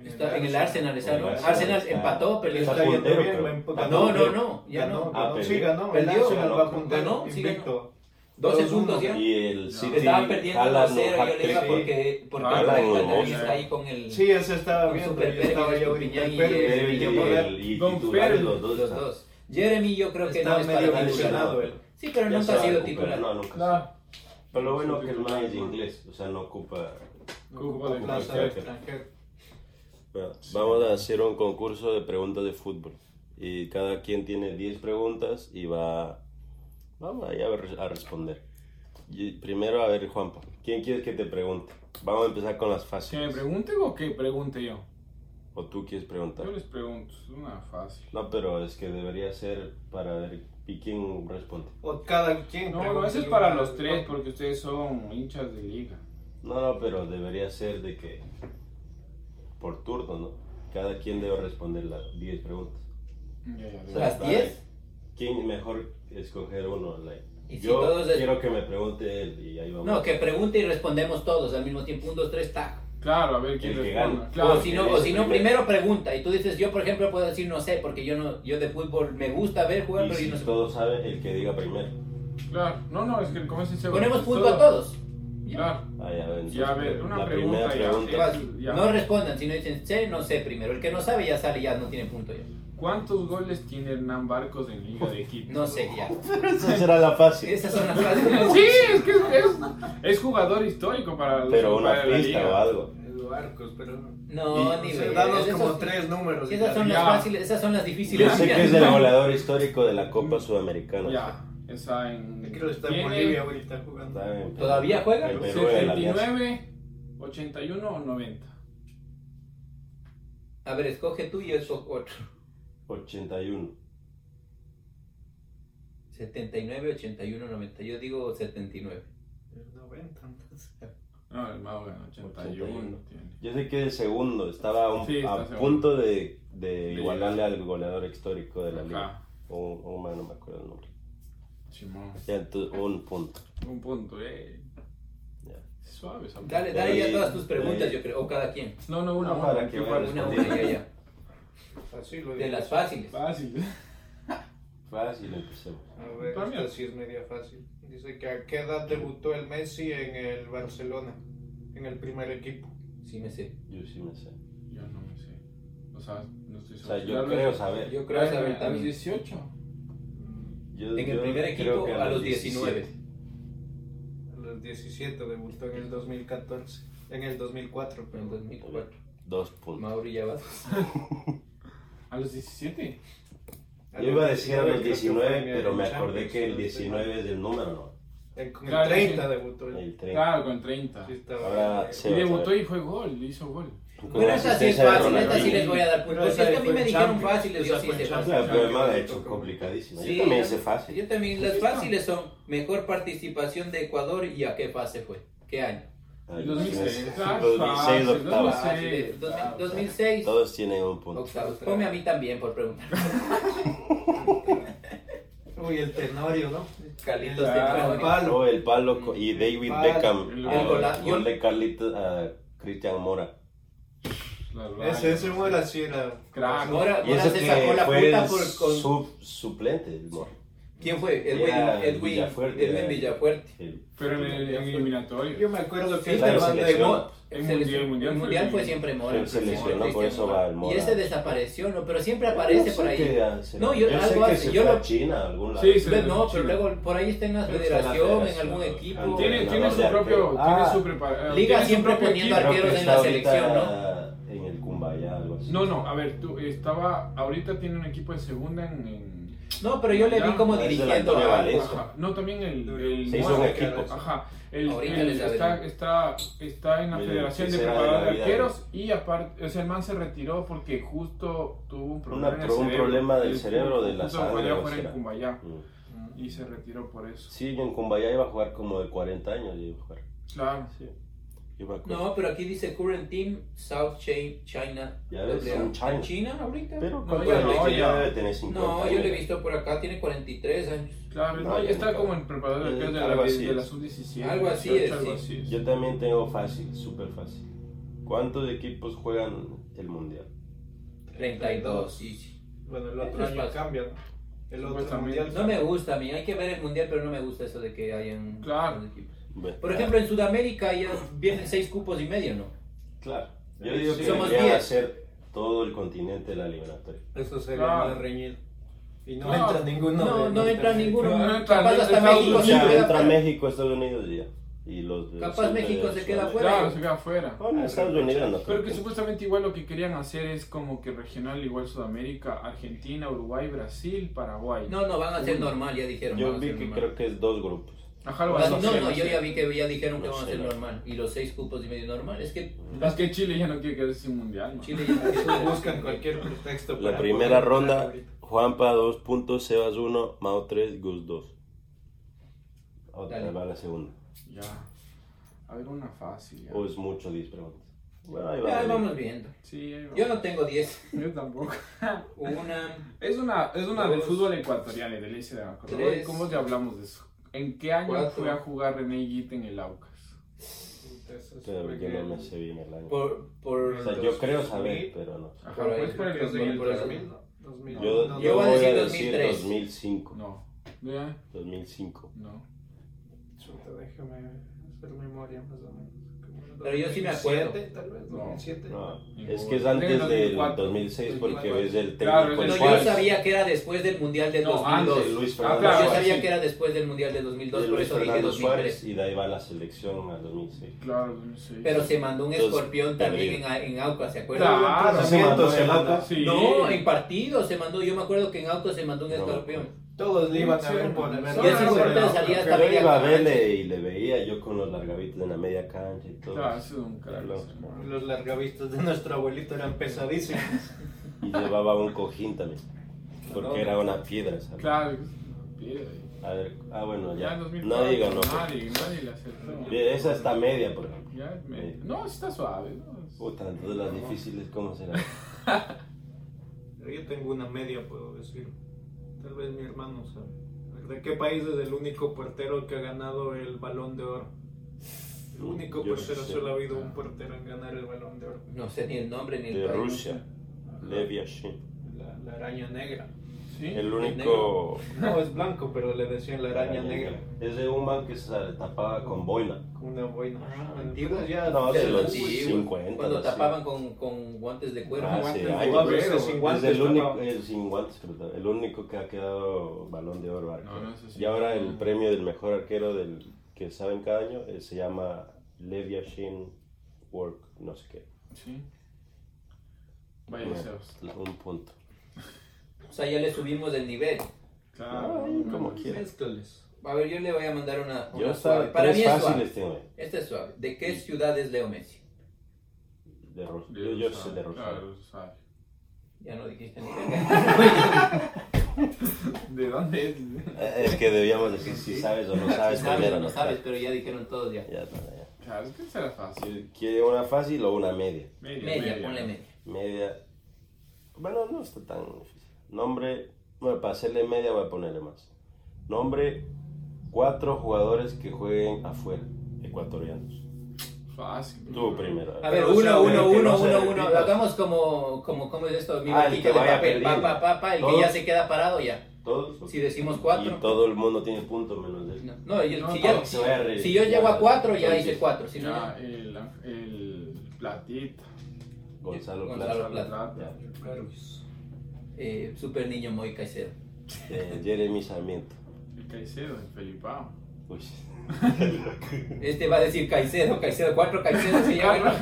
Está en el Arsenal, está, ¿no?
El Arsenal
Arsenal
está-
empató, perdió.
Está yendo
puntero,
bien,
pero-
No, ya no.
Ganó, sí, ganó. El
Perdió.
Arsenal va puntero,
Ganó, sí,
invicto.
12 puntos ya.
Y el City
Estaba perdiendo
Haaland
1-0, yo le iba
hat-trick.
porque
Haaland
el
y
Catalán
Bosa.
está ahí con el...
Sí, ese estaba
Con
bien,
Super
pero estaba
Pérez,
ya ahorita
Estupiñán
el
y
Pérez,
Y,
y poder.
y
Don
titulares
Pérez.
los dos.
Los dos. Jeremy yo creo que
Está
no es
medio
para
lesionado
titular.
él.
Sí, pero
Ya
nunca
se
ha
va a
sido
recuperar,
titular.
no, nunca.
Claro.
Pero lo bueno que el man es inglés, o sea, no ocupa...
No ocupa plaza de extranjero.
Bueno, vamos a hacer un concurso de preguntas de fútbol. Y cada quien tiene 10 preguntas y vamos ahí a responder. Y primero, a ver, Juanpa, ¿quién quieres que te pregunte? Vamos a empezar con las
¿Que
fáciles.
me pregunten o que pregunte yo?
¿O tú quieres preguntar?
Yo les pregunto, es una fácil.
No, pero es que debería ser para ver y quién responde.
O cada quien.
No,
pregunta
eso es
el
para
uno
los
al
tres,
otro.
porque ustedes son hinchas de liga.
No, pero debería ser de que por turno, ¿no? Cada quien debe responder las 10 preguntas.
Ya, ya,
O
ya.
sea,
¿Las 10?
¿Quién mejor escoger uno?
Y si
Yo
todos es-
quiero que me pregunte él y ahí vamos.
No, que pregunte y respondemos todos al mismo tiempo. 1, 2, 3, tac.
Claro, a ver quién
El que
responde.
gane.
Claro.
O si no, primero pregunta. Y tú dices, yo por ejemplo puedo decir no sé, porque yo de fútbol me gusta ver jugar,
Y
pero
si
yo no sé.
todos saben, el que diga primero.
Claro. No, es que como es sincero.
Ponemos
es
punto
todo.
a todos.
Claro.
Ah, ya ven.
Ya, a ver, una
la
pregunta
primera
ya.
pregunta.
Fácil.
Ya.
No respondan, si no dicen sé, no sé primero. El que no sabe ya sale, ya no tiene punto ya.
¿Cuántos goles tiene Hernán Barcos en Liga de Quito?
No sé ya.
Esa será la fácil.
Esas son las frases.
Sí, es que es jugador histórico para,
Pero una
para la
pista
liga.
o algo.
Barcos, pero
No,
o
ni
sea,
ver.
danos como
Esos-
3 números.
si
y
esas
ya.
son las
Ya.
fáciles, esas son las difíciles.
Yo sé que es el goleador histórico de la Copa Sudamericana.
Ya, esa en.
Creo que está en
tiene
Bolivia ahorita jugando.
Está en-
¿Todavía juega?
En Perú, en la Alianza.
79, 81 o 90.
A ver, escoge tú y yo escojo otro.
81.
79, 81, 90. Yo digo 79.
90, entonces.
No, el Mago en 81 tiene.
Yo sé que el segundo estaba
Sí, está
a
segundo.
punto de igualarle al goleador histórico de la liga.
Ajá.
O man, no me acuerdo el nombre.
Simón.
Ya, entonces, un punto.
Un punto,
Ya.
Suave esa
Dale ya todas tus preguntas, yo creo. O cada quien.
No, una,
No, para que
¿qué
vaya
Una,
respondiendo.
ya.
Así lo
De
digo.
las fáciles.
Fácil.
Fácil, empecemos.
A ver,
Para mí
esta sí es media fácil. Dice que a qué edad debutó el Messi en el Barcelona, en el primer equipo.
Sí me sé.
Yo sí me sé.
Yo no me sé. O sea, no estoy
O
seguro.
sea, yo creo saber.
Yo creo saber
a los
también.
18.
Yo-
En el
yo
primer
creo
equipo
que
a los 19.
A los 17 debutó en el 2014. En el 2004,
En
pero
2004.
2 puntos.
Mauri ya va.
¿A los 17?
Yo iba a decir a los
creo que fue
19,
en
pero
el
me acordé
Champions,
que el
si no estoy
19 es el número, ¿no?
mal. Con el
Claro,
30
sí.
debutó.
El 30.
Claro, con 30.
Sí, estaba-
Ahora se
Y
va a
debutó
saber.
y fue gol, hizo gol.
Con
Bueno, esta sí es
asistencia de
fácil, esta sí
Ronaldinho.
les voy a dar
Pero
puntos. Es
esa
que a mí
fue
me
en
dijeron
Champions,
fáciles, yo
esa
sí
fue en
sé
Champions.
fácil.
Claro, pero el man ha hecho complicadísimo.
Sí,
Yo también sé fácil.
Yo también, las fáciles son mejor participación de Ecuador y a qué fase fue. ¿Qué año?
Ay,
2006.
2006 octavas.
Sí.
2006.
Todos tienen un punto.
Octavos. Ponme a mí también por preguntar.
Uy, el Tenorio, ¿no?
Carlitos
Claro.
Tenorio.
Palo.
Oh, el palo y David
Palo.
Beckham.
El
Gol de Carlitos a Cristian Mora.
Ese Mora sí era.
Crack.
Mora,
Y
Mora
ese
se sacó
que
la
fue
puta
el
con...
suplente del Mora.
¿Quién fue?
Era
Edwin
Villafuerte.
Villafuerte.
Pero en el eliminatorio.
Yo me acuerdo que
Sí,
claro,
este
se
man de
lesionó.
Mo-
El mundial fue siempre Mora.
Él se lesionó, por eso va el Mora.
Y ese desapareció, ¿no? Pero siempre aparece por ahí. No,
yo
yo
sé
algo
que
así,
se
yo
fue
lo-
a China, a algún lado.
Sí, sí.
No, pero luego por ahí está en la
Creo que está en la
federación, en
federación.
algún equipo.
Tiene su
de
propio.
arquero.
Tiene su preparación.
Liga siempre poniendo
Creo que
arqueros en
está
la
ahorita
selección,
en el Cumbaya, algo así.
No, a ver, tú estaba. Ahorita tiene un equipo de segunda en.
No, pero yo le vi como
Es de la
dirigiendo.
Antonio
a-
Valencia.
Ajá. No, también el
Se hizo un
Mora,
equipo.
Ajá.
Ahorita les
Está en la
Mire,
Federación
¿qué
de
será de
Preparadores
la
de
vida?
Arqueros y aparte, o sea, el man se retiró porque justo tuvo un problema. en el
un
cerebro.
problema del
Él
cerebro, de la
justo
sangre,
fue allá
o
afuera en
sea.
Cumbayá
Mm.
y se retiró por eso.
Sí, en Cumbaya iba a jugar como de 40 años. Iba a jugar.
Claro.
Sí. Yo me acuerdo.
No, pero aquí dice current team, South China.
Ya ves,
AA.
son China.
¿En China ahorita?
Pero
No,
¿cuánto
ya
años
no,
tiene?
ya.
Debe tener 50
No, yo
años.
le he visto por acá, tiene 43 años.
Claro,
No,
no,
ya
está
no.
como el preparador de arqueros de
Algo
la,
así
de la
es.
sub-17.
Algo así
18,
es,
algo
sí.
así es.
Yo también tengo fácil, súper fácil. ¿Cuántos equipos juegan el mundial?
32, sí.
Bueno, el otro
Eso
año
pasa.
cambia, ¿no? El otro
Supuestamente.
mundial.
No me gusta a mí, hay que ver el mundial, pero no me gusta eso de que hayan
Claro.
dos equipos.
Bueno,
Por ejemplo, en Sudamérica ya vienen 6 cupos y medio, ¿no?
claro. Yo digo que
Somos
debería
10.
hacer todo el continente de la eliminatoria.
Eso sería
Claro.
más reñido. Y no
Claro.
entra ninguno.
No,
de
no
los
entra
tres.
ninguno.
No entra
Capaz
de
hasta
Estados
México
O
se
sea,
queda
entra
fuera.
México, Estados Unidos y ya. Y los de
Capaz
siempre
México
de
se queda
Sudamérica.
fuera.
Claro, se queda afuera.
Bueno, Estados Unidos no
Pero
creo
que
que-
supuestamente igual lo que querían hacer es como que regional, igual Sudamérica, Argentina, Uruguay, Brasil, Paraguay.
No, van a ser normal, ya dijeron.
Yo
van a
vi
ser
que
normal.
creo que es 2 grupos.
Ajá, lo
Ah,
van a hacer.
no, yo ya vi que ya dijeron que
No
van a
sé,
ser
no.
normal. Y los 6 cupos y medio normal. Es que
Es que Chile ya no quiere quedarse sin mundial, ¿no?
Chile ya
Esos buscan cualquier pretexto.
La
para
primera
poder
ronda,
entrar ahorita.
Juanpa 2 puntos, Sebas 1, Mao 3, Gus 2. Otra
Dale.
va la segunda.
Ya. A ver, una fácil. Ya.
O es mucho 10 preguntas. Bueno, ahí
ya
va.
vamos viendo.
Sí, ahí va.
Yo no tengo 10.
Yo tampoco.
Una.
Es una de
Dos.
fútbol ecuatoriano, de ley se me acordó.
Tres.
¿Cómo te hablamos de eso? ¿En qué año
Cuatro.
fue a jugar René Higuita en el Aucas?
Entonces,
Pero
fue
yo
que-
no me sé bien el año.
Por
O sea, yo creo saber, pero no.
Ajá,
Por ahí,
pues por el
creo que es en el
2000.
2000, ¿no? 2000.
Yo
Yo voy a
voy
decir
a decir
2003.
2005.
No. ¿Ya?
2005.
No.
Chuta, déjame hacer memoria más o menos. Como
Pero yo sí me acuerdo.
2007, tal vez,
No.
2007.
No,
Ningún.
es que es antes del
2004.
2006 porque ves el
Claro,
técnico
es
No,
el
el
yo
Suárez.
sabía que era después del Mundial del
No,
2002.
antes,
Luis
Yo
Fernando
claro,
Suárez.
sabía
sí.
que era después del Mundial del 2002,
De
por
Luis
eso dije
Fernando
2003.
Suárez y de ahí va la selección al 2006.
Claro, 2006.
Pero se mandó un
Entonces,
escorpión también
perdido.
en Aucas, ¿se acuerdan?
Claro,
Se mandó
se
el
mandó.
Aucas.
Sí.
No, en partido se mandó. Yo me acuerdo que en Aucas se mandó un
No me
escorpión.
Todos le iban a
Sí,
ver por la
sí.
verdad.
Y ese corte salía hasta
Pero
media
iba a
cancha.
verle y le veía yo con los largavitos en la media cancha y todo.
Claro, eso es un crack.
Claro.
ese man.
Los largavistas de nuestro abuelito eran pesadísimos.
Y llevaba un cojín también. Porque era una piedra, ¿sabes?
Claro, piedra.
A ver, bueno,
Ya
ya.
en 2004
Nadie ganó.
nadie le acertó.
Bien, esa está media, por ejemplo.
Ya es medio. No, está suave, ¿no?
Puta, entonces las difíciles, ¿cómo será?
Pero yo tengo una media, puedo decir. Tal vez mi hermano sabe. ¿De qué país es el único portero que ha ganado el Balón de Oro? El único
Yo
portero,
sé.
solo ha habido un portero en ganar el Balón de Oro.
No sé ni el nombre ni el
De
país.
Rusia, Lev Yashin.
La araña negra.
Sí.
El único.
No, es blanco, pero le decían la araña negra.
Es de un man que se tapaba con boina.
Con una boina.
Antiguo.
Ya,
No, de
Pero
los
antiguo,
50.
Cuando
así.
tapaban con guantes de cuero.
Hace
guantes de
años.
guantes,
pero
sin
es
guantes
el único,
tapaba.
sin guantes, pero el único que ha quedado balón de oro. arquero.
No, eso sí.
Y ahora el premio del mejor arquero que saben cada año se llama Lev Yashin Work, no sé qué.
Sí. Vaya
No,
deseos.
un punto.
O sea, ya le subimos el nivel.
Claro.
Ay,
no,
como
no,
quieras.
Mézclales.
A ver, yo le voy a mandar una
Yo
suave.
estaba
Para mí
tres
es suave.
fáciles tengo.
Esta es suave. ¿De qué ciudad es Leo Messi?
De Ros-
de
yo
Rosario.
sé de Rosario.
Claro, Rosario.
Ya no dijiste ni verga.
¿De dónde es?
Es que debíamos decir si sabes o no sabes
Si sabes
primero.
o no sabes, pero ya dijeron todos ya.
Ya, no, ya.
Claro, es que será fácil.
¿Quiere una fácil o una media?
Media, ponle media.
Media. Bueno, no está tan difícil. Nombre. Bueno, para hacerle media voy a ponerle más. Nombre: 4 jugadores que jueguen afuera, ecuatorianos.
Fácil.
Tú primero.
A ver,
Pero, o sea,
uno,
que no
uno.
se repita.
Hagamos ¿cómo es esto? Mi
Ah, el
boquita
que
de
vaya
papel.
perdiendo.
El que
Todos.
ya se queda parado ya.
Todos.
Si decimos
Y
4.
todo el mundo tiene punto menos él.
No,
No,
si,
para que se vaya re-
si yo llego a 4, ya
entonces,
hice 4. Si no,
Ya,
ya.
el platita.
Gonzalo
Gonzalo
Plata.
Plata.
Ya.
Carlos.
Super niño muy Caicedo.
Jeremy Sarmiento.
El Caicedo, el Felipao.
Uy.
Este va a decir Caicedo, 4 Caicedo se llama.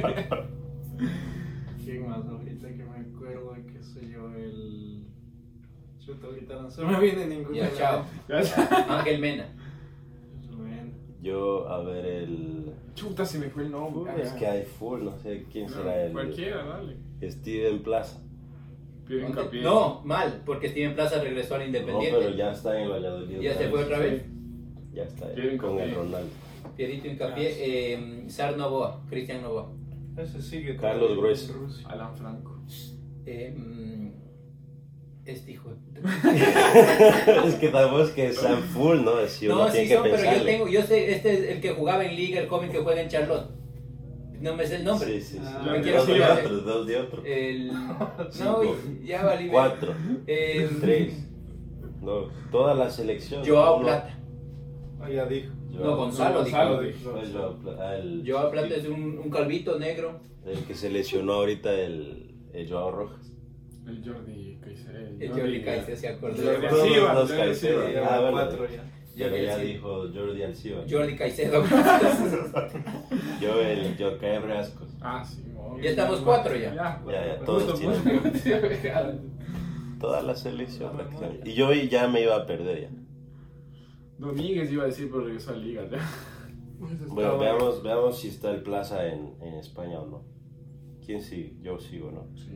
¿Quién más ahorita que me acuerdo? ¿Qué sé yo? El. Chuta, ahorita no se me viene ninguno.
Ya, chao. Ángel Mena.
Bueno.
Yo, a ver, el.
Chuta, se me fue el nombre.
Es que hay full, no sé quién será el.
Cualquiera, dale.
Steven Plaza.
Pido hincapié.
No, mal, porque Steven Plaza regresó al
No,
Independiente.
pero ya está en el Valladolid.
Ya se fue otra vez.
Ya está
Quieren
con el
copiar.
Ronaldo.
Pierito Hincapié, Sar Novoa, Cristian Novoa.
Ese sigue.
Carlos
todavía
Grueso.
en Rusia.
Alan Franco.
Este hijo de...
Es que tampoco es que sean full, ¿no? Si uno
No,
tiene
sí
que
son, pero
pensarle.
yo sé, este es el que jugaba en Liga, el joven que juega en Charlotte. No me sé el nombre.
Sí.
Me
quiero
Dos de
acordar.
otro, dos de otro.
No,
Cinco.
ya valí.
4,
Eh,
3, 2. Toda la selección.
Joao
Uno.
Plata.
Ya dijo.
No, Gonzalo dijo.
¿Cuál es Joao Plata? Ah,
Joao Plata es un calvito negro.
el que se lesionó ahorita, el Joao Rojas.
El Jordi Caicedo.
El Jordi Caicedo se acordó.
Jordi
Todos
Alciba,
los
Jordi
Caicedo.
Alciba.
Ya
bueno.
4 ya.
Pero ya
Alciba.
dijo Jordi Alciba.
Jordi Caicedo.
Yo el Jorge Brascos.
Ah, sí.
Ya estamos 4 ya.
Ya, todos Toda la selección prácticamente. Y yo ya me iba a perder ya.
Domínguez iba a decir, pero regresó a Liga. ¿ya?
Bueno, veamos si está el Plaza en España o no. ¿Quién sigue? Yo sigo, ¿no?
Sí.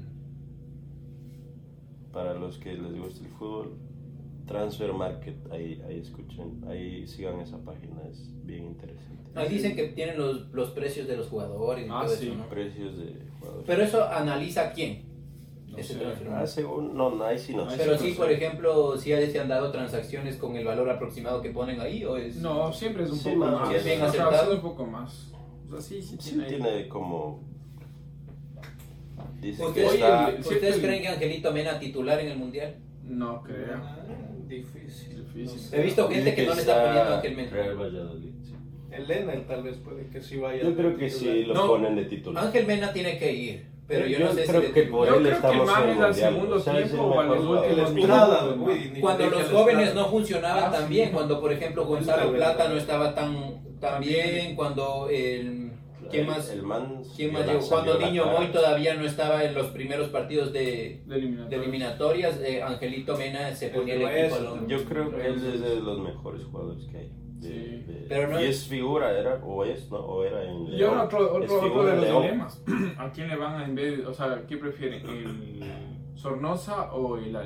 Para los que les gusta el fútbol, Transfer Market, ahí escuchen, ahí sigan esa página, es bien interesante.
Ahí dicen que tienen los precios de los jugadores y
Ah,
todo
sí.
eso, ¿no?
Precios de jugadores.
Pero eso analiza quién.
No
Ese
sé.
transfer.
Según, no, ahí sí no sé.
Pero
sí,
sí,
no
por
sé.
ejemplo, si se han dado transacciones con el valor aproximado que ponen ahí o es...
No, siempre es un
Sí,
poco
más
más.
bien
bien
O sea,
aceptado.
es un poco más. O sea, sí
Sí
tiene.
tiene como... Dice que
¿Ustedes,
está...
Oye,
¿ustedes
siempre-
creen que Angelito Mena titular en el Mundial?
No creo.
Difícil.
Difícil.
He visto gente que no le está poniendo a Ángel Mena.
Real Valladolid, sí.
El Lenner tal vez puede que sí vaya.
Yo creo que sí lo
No.
ponen de titular.
Ángel Mena tiene que ir, pero yo no sé
creo
si...
que por
Yo
él
creo que
estamos
Mames
en el
al
mundial.
segundo
O sea, es el
tiempo o a
mejor
los
jugador.
últimos
El Estrada,
minutos,
uy, ni
Cuando
te
los
dije el
jóvenes
Estrada.
no funcionaban
Ah,
tan
sí.
bien, cuando por ejemplo Gonzalo
Verdad.
Plata no estaba tan bien, cuando el... ¿Quién más?
El man
¿Quién más
salió
llegó? Cuando
la
Niño
cara.
Moy todavía no estaba en los primeros partidos de
de
eliminatorias, Angelito Mena se ponía el equipo al hombro.
Yo creo que él es de los mejores jugadores que hay.
Sí.
Pero no
y
es-
es figura, ¿no? O era en
Y
León.
ahora otro
Es
de
figura
los
León.
dilemas. ¿A quién le van a en vez? O sea, ¿qué prefieren? ¿El Sornosa o el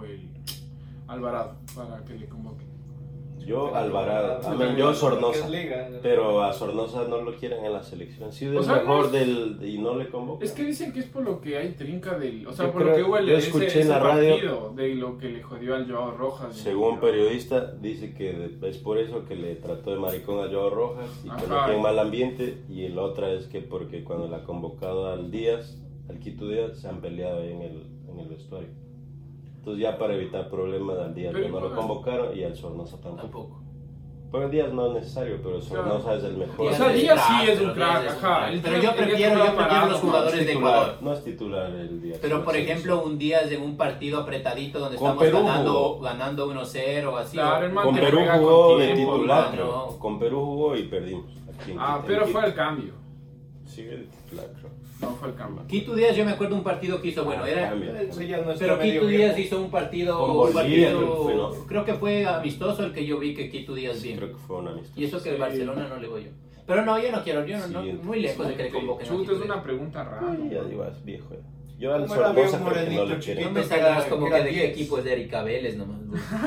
Alvarado para que le convoque?
Yo Alvarado.
Ah,
Yo
que
Sornosa.
es Liga.
Pero a Sornosa no lo quieren en la selección. Sí, del
O sea,
mejor
no
y no le convocan.
Es que dicen que es por lo que hay trinca del... O sea,
Yo
por
creo-
lo que hubo
yo escuché en la radio-
partido de lo que le jodió al Joao Rojas.
Según periodista, dice que es por eso que le trató de maricón a Joao Rojas y que no
Ajá.
tiene mal ambiente. Y la otra es que porque cuando le ha convocado al Quito Díaz, se han peleado ahí en el vestuario. Entonces ya para evitar problemas al Díaz
Pero
no lo
igual-
convocaron y al Sornosa tampoco.
Tampoco.
Porque el Díaz no es necesario, pero Sornosa es el mejor.
O sea, Díaz sí es
pero
un crack,
Díaz es un
ajá.
crack.
El
Pero
Díaz-
yo
el Díaz
prefiero
juega
los
parado,
jugadores
No es
de
titular,
Ecuador.
no es titular el Díaz.
Pero por
Sí,
ejemplo, un Díaz en un partido apretadito donde
Con
estamos
Perú
ganando 1-0 así.
Claro,
o-
hermano.
con
que
Perú
juega
jugó
con
de
tiempo,
titular,
hermano.
creo. Con Perú jugó y perdimos. Aquí en
Ah,
Quito.
pero
En
fue
Quito.
el cambio.
Sigue de titular, creo.
No fue el cambio.
Quito Díaz, yo me acuerdo un partido que hizo, bueno, era...
Cambia.
Sí, ya no está
Pero
medio
Quito Díaz
viejo.
hizo un partido,
Con Bolivia, creo que fue, ¿no?
creo que fue amistoso el que yo vi que Quito Díaz
Sí,
bien.
creo que fue una amistad.
Y eso que el
Sí.
Barcelona no le voy yo. Pero no, yo no quiero, yo no, no,
Siguiente.
muy lejos de que le convoquen a
Chuta,
Quito
es una
Díaz.
pregunta rara.
Ay, ya digo, es viejo. Yo al
¿Cómo era? Había
Sornosa
un
creo que no le
morenito
quieren.
No me
que
salgas
era-
como
que
que
era
de qué
10.
equipo es de Erika Vélez nomás.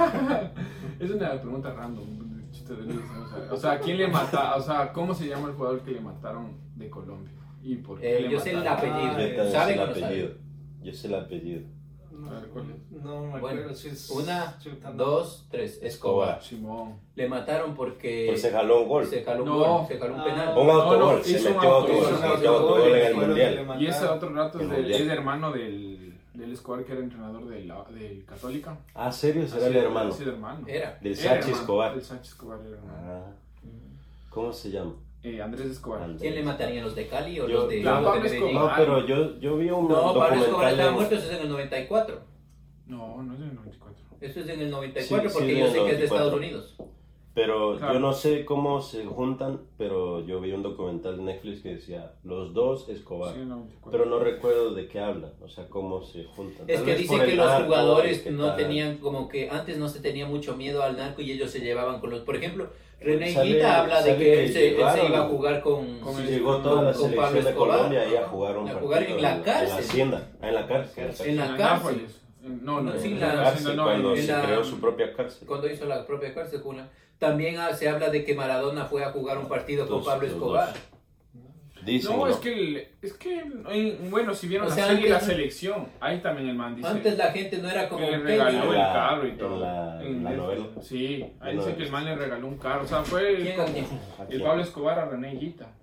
Es una pregunta random. Chiste de Luis, o sea, ¿quién le mata? O sea, ¿cómo se llama el jugador que le mataron de Colombia? ¿Y por qué le
Yo sé el
mataron?
apellido.
Yo también sé
¿Saben
el
o no
apellido. Yo sé el apellido.
A ver, ¿cuál es?
No me
Bueno,
acuerdo si es.
una,
Chuta, no.
2, 3, Escobar.
Simón.
Le mataron porque
Pues se jaló un gol.
se caló un
No.
gol, se caló un penal.
Un autogol,
no,
se
hizo un
metió autogol,
autogol,
se
hizo
metió
un
autogol en el
Fue lo que
mundial.
le mataron.
Y ese otro rato es,
El
del,
mundial.
es hermano del Escobar que era entrenador del Católica.
Ah, ¿serio? ¿Será el
Así-
hermano?
así de hermano.
Era.
Del
Era
Sachi
hermano,
Escobar.
El Sachi Escobar era hermano.
Ah, ¿cómo se llama?
Andrés Escobar.
Andrés.
¿Quién le matarían, los de Cali o
Yo-
los de,
yo-
los de
Pablo
Medellín?
Escobar.
No, pero yo vi un
No, Pablo Escobar
documental
estaba
en-
muerto, eso es en el 94.
No, no es del 94.
Eso es en el 94
Sí,
porque
sí,
yo
en
sé
el
que es de
94.
Estados Unidos.
Pero
Claro.
yo no sé cómo se juntan, pero yo vi un documental de Netflix que decía los dos Escobar.
Sí, en el 94.
Pero no recuerdo de qué hablan, o sea, cómo se juntan.
Es
Tal
que
vez
dicen
por
que
el
los
narco,
jugadores
que
no
tal.
tenían como que antes no se tenía mucho miedo al narco y ellos se llevaban con los... Por ejemplo, René
Sale-
Higuita habla de
sale
que
que
él se
llegaron
iba a jugar con...
con
Sí,
el-
llegó toda la
con Pablo
selección de
Escobar.
Colombia y a jugar un
A
partido
jugar en la
En
cárcel.
la hacienda, en la cárcel.
En la
En
cárcel.
Nápoles. No, no,
Sí,
en
la
cárcel,
no,
cuando
en
se
la-
creó su propia cárcel.
Cuando hizo la propia cárcel. También se habla de que Maradona fue a jugar un partido con
Los-
Pablo
los
Escobar.
dos. Dicen,
No,
¿no?
es que bueno, si vieron
O
la
sea,
serie y la
antes-
selección, ahí también el man dice
Antes la gente no era como
que le
Pelé.
regaló el
la-
carro y
en
todo.
la
En
novela.
Sí, ahí
Yo no
dice
he
que el
visto.
man le regaló un carro, o sea, fue
¿Quién
como
a quién?
¿A
el
quién?
Pablo Escobar a René Higuita.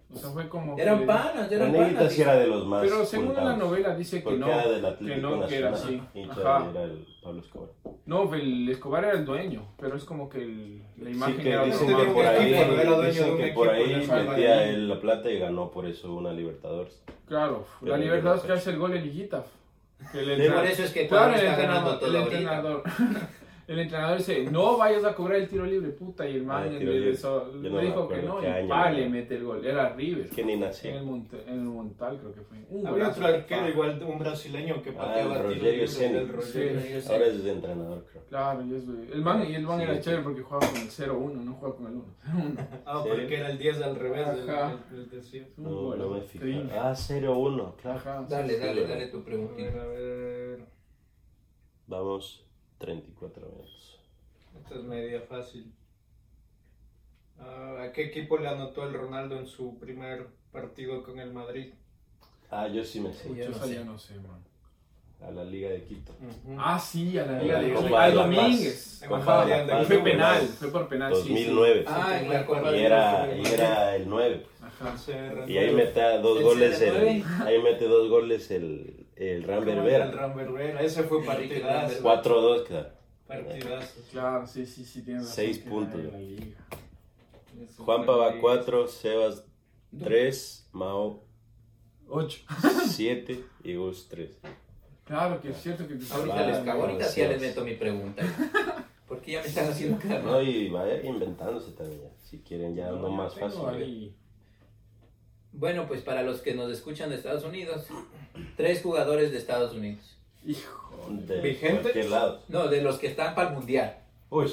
O sea, fue como
Eran
que...
panas,
Reneguita sí era de los más.
Pero según la
juntados.
novela dice que
Porque
no,
era del Atlético
que no, que era así.
Nacional. Y
Ajá.
era el Pablo Escobar.
No, el Escobar era el dueño, pero es como que la imagen
Sí, que
era
dicen
otro
que
más.
por ahí,
Era dueño de
dicen
un
que por
equipo
ahí
de Salvador.
metía él la plata y ganó por eso una Libertadores.
Claro,
Pero
la
yo
Libertad
no
que
sé.
hace el gol en liguita. Que el
Sí,
entrenador-
Por eso es que
Claro,
Ecuador
el
está ganando
entrenador,
todo
el
ahorita.
entrenador. El entrenador dice, no vayas a cobrar el tiro libre, puta, y el man
tiro
le
libre.
hizo-
Yo
le
no me
dijo que
acuerdo
no,
qué
y
año
pa,
era.
le mete el gol, era River.
Que ni
En
nació.
en el Montal creo que fue. Un
Había
golazo,
otro arquero
pa.
igual, un brasileño que pateaba
el
tiro
Rogerio
libre,
Ceni.
el Rogerio.
Sí.
Ahora es de entrenador, creo.
Claro, y el man
Sí,
era
sí.
chévere porque jugaba con el 0-1, no jugaba con el 1.
Ah,
¿Serio?
porque era el 10 al revés
Ajá.
del decir.
No me fijo.
Sí.
Ah, 0-1, claro.
Ajá.
Dale tu
A
pregunta.
ver.
Vamos, 34 minutos.
Esta es media fácil. ¿A qué equipo le anotó el Ronaldo en su primer partido con el Madrid?
Ah, yo sí me sé.
Sí.
Yo
no
esa
sé.
ya no sé, man.
A la Liga de Quito.
Ah, sí, a la
En
Liga
la
de
Copa
Al
de la Paz.
Domínguez.
En Copa
Ajá.
de la Paz.
Fue penal, fue por penal, sí,
2009.
Ah, en la Copa
Y
de
era el 9.
sí. Ajá.
Y ahí mete dos
¿El
goles
CR9?
ahí mete dos goles el Ram
El
Berbera.
Ramberbera, ese fue
Enrique
partidazo.
4-2, claro.
Partidazo.
Claro, sí, tienes razón.
6
que
puntos.
era de la Liga.
Ese
Juanpa
fue
va
el-
4, Sebas 3, Mao
8.
7 y Gus 3.
Claro que es cierto que...
Ahorita sí ya les meto mi pregunta. Porque ya me están haciendo cara.
No, y vaya inventándose también ya. Si quieren ya uno más fácil.
Bueno, pues para los que nos escuchan de Estados Unidos, 3 jugadores de Estados Unidos.
Hijo.
De
¿Vigentes?
cualquier lado.
No, de los que están para el Mundial.
Uy,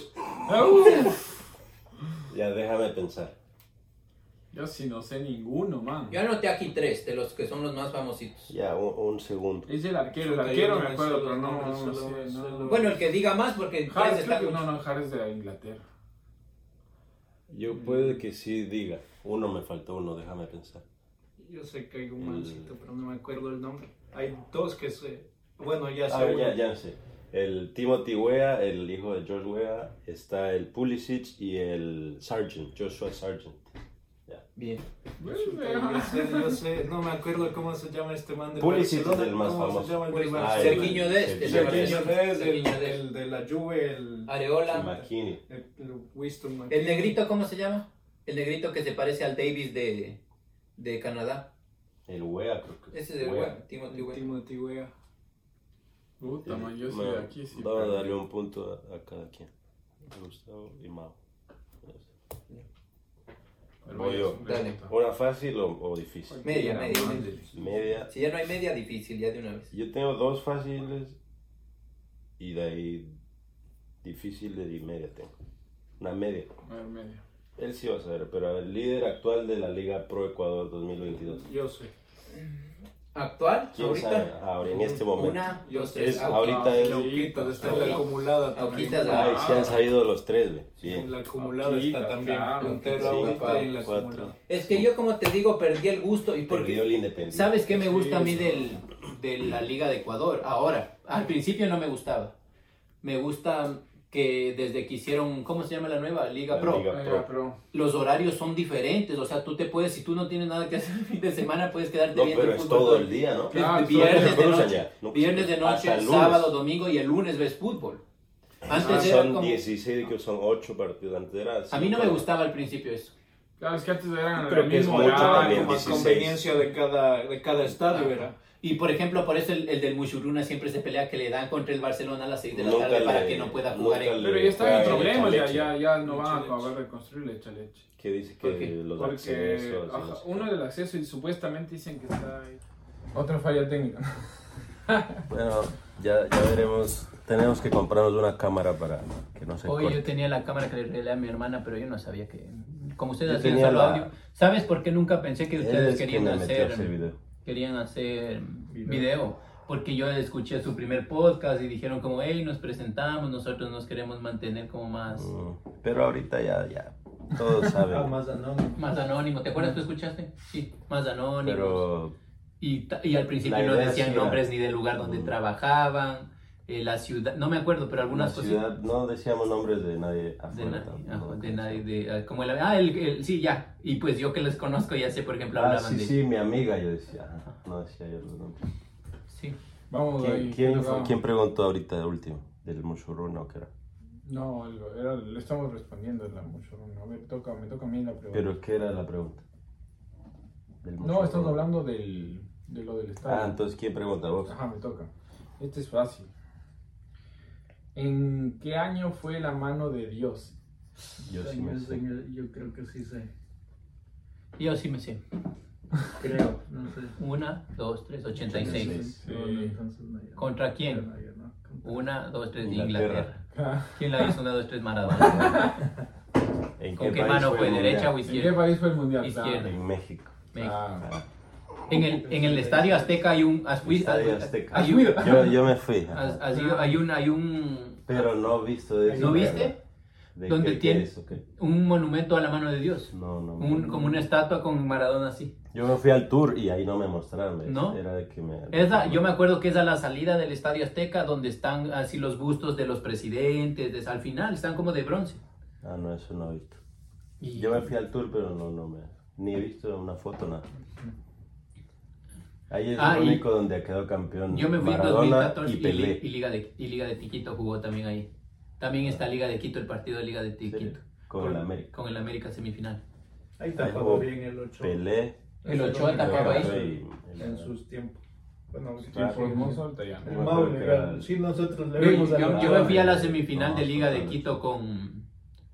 ya déjame pensar.
Yo sí no sé ninguno, man.
Yo anoté aquí 3 de los que son los más famositos.
Ya, un segundo.
Es el arquero
Yo
me
me
acuerdo,
sé
pero
los
no
nombres,
sé,
solo-
no.
Bueno, el que diga más, porque 3
Harris,
están...
creo que no, Harris de Inglaterra.
Yo puede que sí diga. Uno me faltó uno, déjame pensar.
Yo sé que hay un mancito, pero no me acuerdo el nombre. Hay dos que sé. Bueno, ya sé.
Ah,
uno.
ya sé. El Timothy Weah, el hijo de George Weah, está el Pulisic y el Sargent, Joshua Sargent.
Bien.
Yo sé, no me acuerdo cómo se llama este man del
Pulisic es
Barcelona.
el más
¿Cómo
famoso.
se llama el
Pues,
del
Ah,
Barcelona?
Serginho Dest, el de
Serginho
Barcelona.
Dest,
Serginho Dest.
el de la Juve, el
Areola.
McKinney.
Winston
¿El
McKinney.
negrito cómo se llama? El negrito que se parece al Davis de Canadá.
El Weah, creo que
Ese es el
Weah.
güey, Timothy Weah.
Timothy Weah.
Puta, man, yo soy
Bueno,
de aquí, sí.
vamos a
pero-
darle un punto a cada quien. Gustavo y Mao.
pero
Voy
vaya,
yo.
es un
Dale.
resultado.
¿Una fácil o difícil?
Media, media.
Mándele.
Media.
Si ya no hay media, difícil, ya de una vez.
Yo tengo dos fáciles y de ahí difíciles y media tengo. Una media.
A ver, media.
Él sí va a saber, pero el líder actual de la Liga Pro Ecuador 2022.
Yo sé.
¿Actual?
¿Quién sabe?
¿Ahorita?
Ahora, en este momento.
1, 2,
Es
3.
ahorita es-
Lauquitas, está en
Auquita.
la acumulada también.
Auquita.
Ay, se han salido los tres, güey.
En
Bien.
la acumulada
Auquita,
está también.
claro.
Montero
Sí,
ahorita y en la
cuatro.
acumulada.
Es que yo, como te digo, perdí el gusto. ¿Y
Perdió
porque
el Independiente.
¿Sabes qué me gusta a mí
Sí,
de la Liga de Ecuador? Ahora, al principio no me gustaba. Me gusta que desde que hicieron, ¿cómo se llama la nueva? Liga
La
Pro.
Liga
Venga, pero...
Los horarios son diferentes, o sea, tú te puedes, si tú no tienes nada que hacer el fin de semana, puedes quedarte
No,
viendo
pero
el
es
fútbol
todo el día, ¿no?
Claro,
viernes de
cruzan
noche,
ya, no,
viernes de noche,
hasta el lunes.
sábado, domingo y el lunes ves fútbol. Antes era
Son
como...
16, que son 8 partidos. Antes era
A mí no me
cinco.
gustaba al principio eso.
Claro, es que antes eran
Creo
el
que es
mismo
mucho
horario,
también,
Como
16.
conveniencia de cada estadio, ¿verdad?
Y por ejemplo, por eso el del Mushuruna siempre se pelea que le dan contra el Barcelona a las 6 de la
Nunca
tarde para
le-
que no pueda jugar
nunca
en...
le-
Pero ya están en
Leche,
problemas,
leche.
ya no van a
Leche.
acabar de construir leche a leche.
Que dice
¿Por
que
qué?
los
Porque
accesos. y
ajá,
no sé
uno
qué.
del acceso y supuestamente dicen que está ahí. Otra falla técnica.
Bueno, ya veremos. Tenemos que comprarnos una cámara para que no se
Hoy yo
corte.
tenía la cámara que le regalé a mi hermana, pero yo no sabía que... Como ustedes
Yo
hacían
tenía
solo
la-
audio. ¿Sabes por qué nunca pensé que
Él
ustedes
es quien
querían
me metió a
hacer...
hacer video.
Querían hacer video, porque yo escuché su primer podcast y dijeron como, hey, nos presentamos, nosotros nos queremos mantener como más,
Pero ahorita ya. Todos saben.
Más anónimo.
más anónimo. ¿Te acuerdas? ¿Tú escuchaste? Sí, más anónimos.
Pero
Y al principio
La
no
idea
decían
sí era-
nombres ni del lugar donde trabajaban. la ciudad, no me acuerdo, pero algunas
La
cositas.
ciudad, no decíamos nombres de nadie
De
afuera.
nadie,
tampoco.
de nadie, como sí, ya. Y pues yo que les conozco ya sé, por ejemplo,
Ah,
hablaban
sí,
de...
sí, mi amiga, yo decía. Ajá, no decía yo los nombres.
Sí.
Vamos ahí.
¿Quién preguntó ahorita de último? ¿Del Mushuruna o qué era?
No, le estamos respondiendo la mucho. No, me toca a mí la pregunta.
¿Pero qué era la pregunta? Del
No,
Mushuruna.
estamos hablando de lo del estadio.
Ah, entonces, ¿quién pregunta vos?
Ajá, me toca. Este es fácil. ¿En qué año fue la mano de Dios?
Yo sí me sé.
Yo creo que sí sé.
Yo sí me sé.
Creo, no sé.
1, 2, 3, 86.
Sí.
No, entonces no, ya no.
¿Contra quién?
Ya no, ya no.
1, 2, 3,
Inglaterra.
Inglaterra. ¿Quién la hizo? 1, 2, 3, Maradona.
¿En
¿Con qué
país
mano fue?
el
¿Derecha o
mundial?
¿En qué
izquierda?
país fue el mundial?
Izquierda.
En México.
México.
Ah,
En el Estadio Azteca hay un...
Estadio Azteca.
Hay un...
Yo me fui. ajá.
Hay un...
Pero no he visto de eso.
¿No viste?
¿De
¿Dónde
qué
tiene?
es o qué?
Un monumento a la mano de Dios.
No.
Como una estatua con Maradona así.
Yo me fui al tour y ahí no me mostraron. ¿ves?
¿No?
Era de que me...
Yo me acuerdo que es a la salida del Estadio Azteca donde están así los bustos de los presidentes. Al final están como de bronce.
Ah, no, eso no he visto.
Y-
Yo me fui al tour, pero ni he visto una foto, nada. Ahí es el único donde quedó campeón
Yo me fui en
Maradona
2014
y Pelé.
y Liga de Quito jugó también ahí. También está Liga de Quito, el partido de Liga de
Sí,
Quito.
con el América.
Con el América semifinal.
Ahí
Ahí
tapaba
jugó
bien el 8.
Pelé.
El Ochoa tapaba ahí.
En sus tiempos. Bueno,
Tipo hermoso, ahorita ya.
el
No,
Mau
creo que
legal.
era-
Sí, nosotros le
Yo,
vimos a
yo me fui a la semifinal
No,
de Liga de
no,
Quito
Con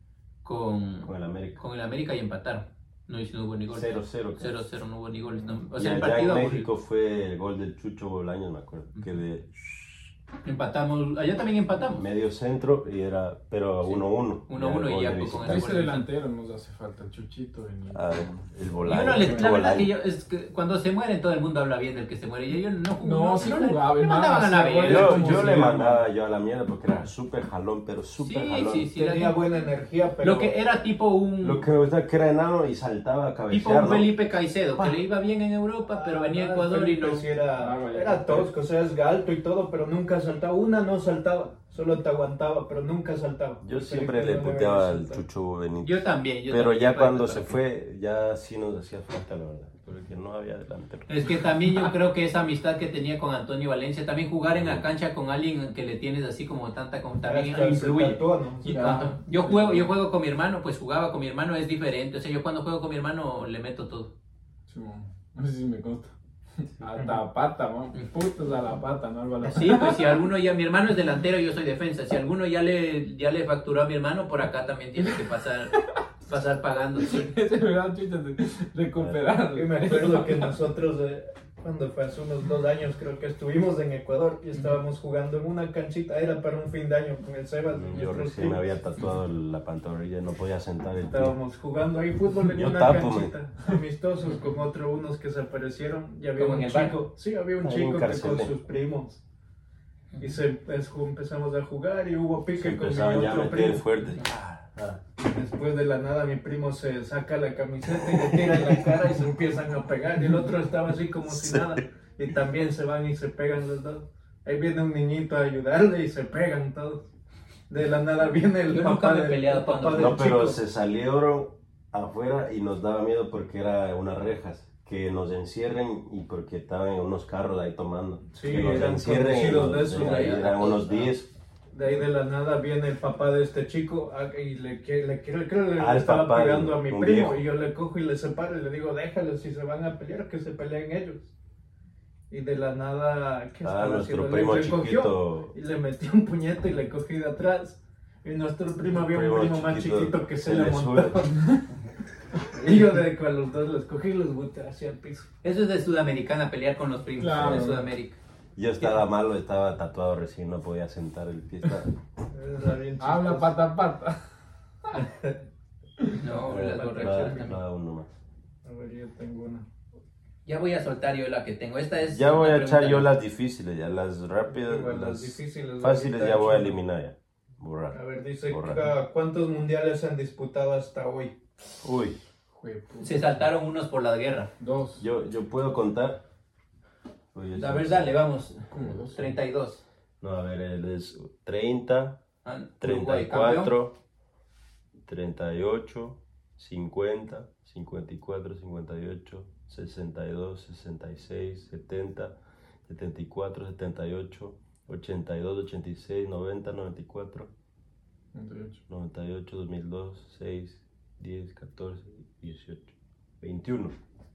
con
el América.
el América y empataron. No hubo ni gol.
0-0.
0-0, no hubo ni goles. No. O
Y
sea, el
allá
partido
en
aburrido.
México fue el gol del Chucho Bolaños, me acuerdo. Que de
Empatamos. Allá también empatamos.
medio centro y era, pero 1-1.
1-1 y
Era
ya
el gol de
con
visitante.
Ese delantero nos hace falta, el Chuchito.
Ah, el
Y
Bolaños.
uno la verdad
Bolaños.
que yo, es que cuando se mueren todo el mundo habla bien del que se muere. Y ellos
No, sí jugaba,
me
el
mandaban a
man
la
hacía
verga.
goles
Yo,
como
yo le
si-
mandaba yo a la mierda porque era súper jalón, pero súper
Sí,
jalón.
sí, sí.
Tenía buena energía, pero
Lo que era tipo
Lo que me gusta es que era enano y saltaba a
tipo
cabecear,
un
¿no?
Felipe Caicedo, que le iba bien en Europa, pero venía a Ecuador y no.
Felipe sí era,
Ah, vaya.
era tosco, o sea, es alto y todo, pero nunca saltaba. Una no saltaba, solo te aguantaba, pero nunca saltaba.
Yo
El
siempre
Felipe
le
no debe
puteaba al
saltar.
Chucho Benítez.
Yo también.
Pero
también,
ya
para
cuando
empezar.
se fue, ya sí nos hacía falta, la verdad. Porque no había delantero.
Es que también yo creo que esa amistad que tenía con Antonio Valencia, también jugar en la cancha con alguien que le tienes así como tanta, como también
Hasta se
influye.
tatúa, ¿no?
Y
Ya.
cuando yo juego con mi hermano, pues jugaba con mi hermano, es diferente. O sea, yo cuando juego con mi hermano le meto todo.
Sí, no sé si me consta. Hasta pata, man. Putos a la pata, no al balón.
Sí, pues si alguno ya, mi hermano es delantero, yo soy defensa. Si alguno ya le facturó a mi hermano, por acá también tiene que pasar pagando. Sí.
Ese me da chucha de recuperar.
Yo me acuerdo que nosotros, cuando fue hace unos 2 años, creo que estuvimos en Ecuador y estábamos jugando en una canchita, era para un fin de año con el Sebas. y
Yo
nuestros
recién me
primos.
había tatuado la pantorrilla, no podía sentar el pie.
Estábamos jugando ahí fútbol en
Yo
una
tapo,
canchita, amistosos con unos que se aparecieron. Y había
¿Como
un
en el
chico, sí, había un
Ahí
chico
en
que
Carcele.
con sus primos. Y empezamos a jugar y hubo
Se
pique con mi
empezaban ya a
otro
meter
primo.
fuerte.
Después de la nada mi primo se saca la camiseta y le tira en la cara y se empiezan a pegar. Y el otro estaba así como si
Sí.
nada. Y también se van y se pegan los dos. Ahí viene un niñito a ayudarle y se pegan todos. De la nada viene el
Yo
papá
nunca me he
del,
peleado
el papá
cuando-
del
No, pero
chico.
se salieron afuera y nos daba miedo porque era unas rejas. Que nos encierren y porque estaban en unos carros ahí tomando.
Sí,
que nos
eran
encierren y
conocidos
nos-
de esos,
ahí
ahí.
eran unos 10.
De ahí de la nada viene el papá de este chico y creo que le
Ah, el
estaba
papá,
pegando a mi
un
primo.
viejo.
Y yo le cojo y le separo y le digo, déjalos, si se van a pelear, que se peleen ellos. Y de la nada, ¿qué estaba
Nuestro
haciendo?
primo
Le cogió
chiquito.
y le metí un puñete y le cogí de atrás. Y nuestro primo había un primo más chiquito que se le montó. Y yo a los dos los cogí y los boté hacia el piso.
Eso es de Sudamericana, pelear con los primos
Claro.
de Sudamérica.
Yo estaba malo, estaba tatuado recién, no podía sentar el pie. Estaba-
Era bien
Habla
chistoso.
pata a pata.
No,
la
las
corrección.
borracheras.
Cada uno más.
A ver, yo tengo una.
Ya voy a soltar yo la que tengo. Esta es.
Ya voy a
una
echar yo
pregunta.
las difíciles, ya las rápidas,
Igual, las
las
difíciles,
fáciles
las
ya voy a
ahorita.
eliminar ya. Borrar.
A ver, dice,
Borrar.
¿cuántos mundiales han disputado hasta hoy?
Uy,
Jueputa.
Se saltaron unos por la guerra.
2.
yo puedo contar. Uy, yo
La
sí-
verdad, le vamos.
Como 2.
32.
No, a ver, él es 30,
Uruguay, campeón.
34, 38, 50, 54, 58, 62, 66, 70, 74, 78, 82, 86, 90, 94,
98.
98, 2002, 6, 10, 14, 18, 21.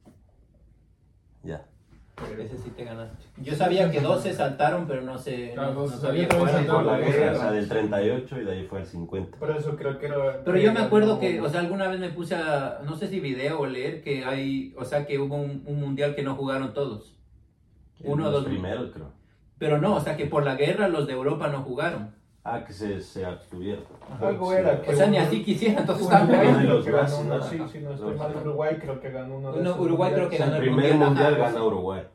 Ya.
Ese sí te ganaste. Yo sabía que 12 saltaron, pero no sé.
Claro,
No
12
sabía
saltaron,
cuáles.
Por la guerra, o
guerra.
sea, del 38 y de ahí fue al 50.
Por eso creo que era...
Pero yo me acuerdo que, o sea, alguna vez me puse a, no sé si video o leer, que hay, o sea, que hubo un mundial que no jugaron todos. Uno o
Los
dos.
primeros, creo.
Pero no, o sea, que por la guerra los de Europa no jugaron.
Ah, que se abstuvieron.
Algo era que
O sea, ni
uno-
así quisieran, entonces
Uruguay
estaban
Uruguay
peleando.
los
creo que ganó
brazos,
uno,
¿no?
sí, si no estoy
Los-
mal, Uruguay creo que ganó uno de
Uno,
esos
Uruguay creo que
mundiales.
ganó
El
el
primer
mundial,
mundial
ajá.
gana Uruguay.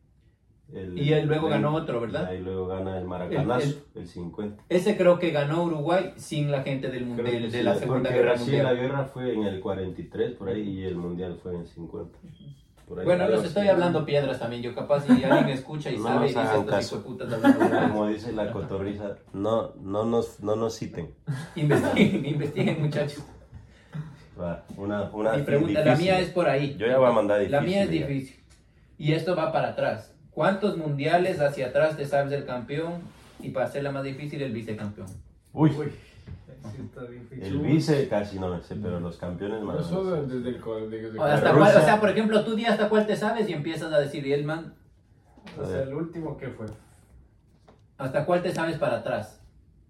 Y él luego ganó otro, ¿verdad?
Y ahí luego gana el Maracanazo, el 50.
Ese creo que ganó Uruguay sin la gente del
Creo
mundial,
que
de
sí,
la Segunda
porque
Guerra
Brasil, la
Mundial.
guerra fue en el 43 por ahí y el mundial fue en el 50. Por ahí
Bueno,
algo
los
así.
estoy hablando piedras también. Yo capaz si alguien escucha y
No
sabe y
nos
dice
hagan
estos
caso.
hijos de putas hablando.
Como dice la cotorriza, no nos citen.
Investiguen, muchachos.
Va, una
Mi pregunta,
difícil.
la mía es por ahí.
Yo ya voy a mandar difícil.
La mía es
ya.
difícil. Y esto va para atrás. ¿Cuántos mundiales hacia atrás te sabes del campeón? Y para hacerla más difícil, el vicecampeón.
Uy,
Uy, sí está difícil.
el vice casi no me sé, pero los campeones más.
Nosotros desde el desde
O, hasta
Rusia.
cuál, o sea, por ejemplo, tú di hasta cuál te sabes y empiezas a decir, y el man,
O sea, el último que fue.
¿hasta cuál te sabes para atrás?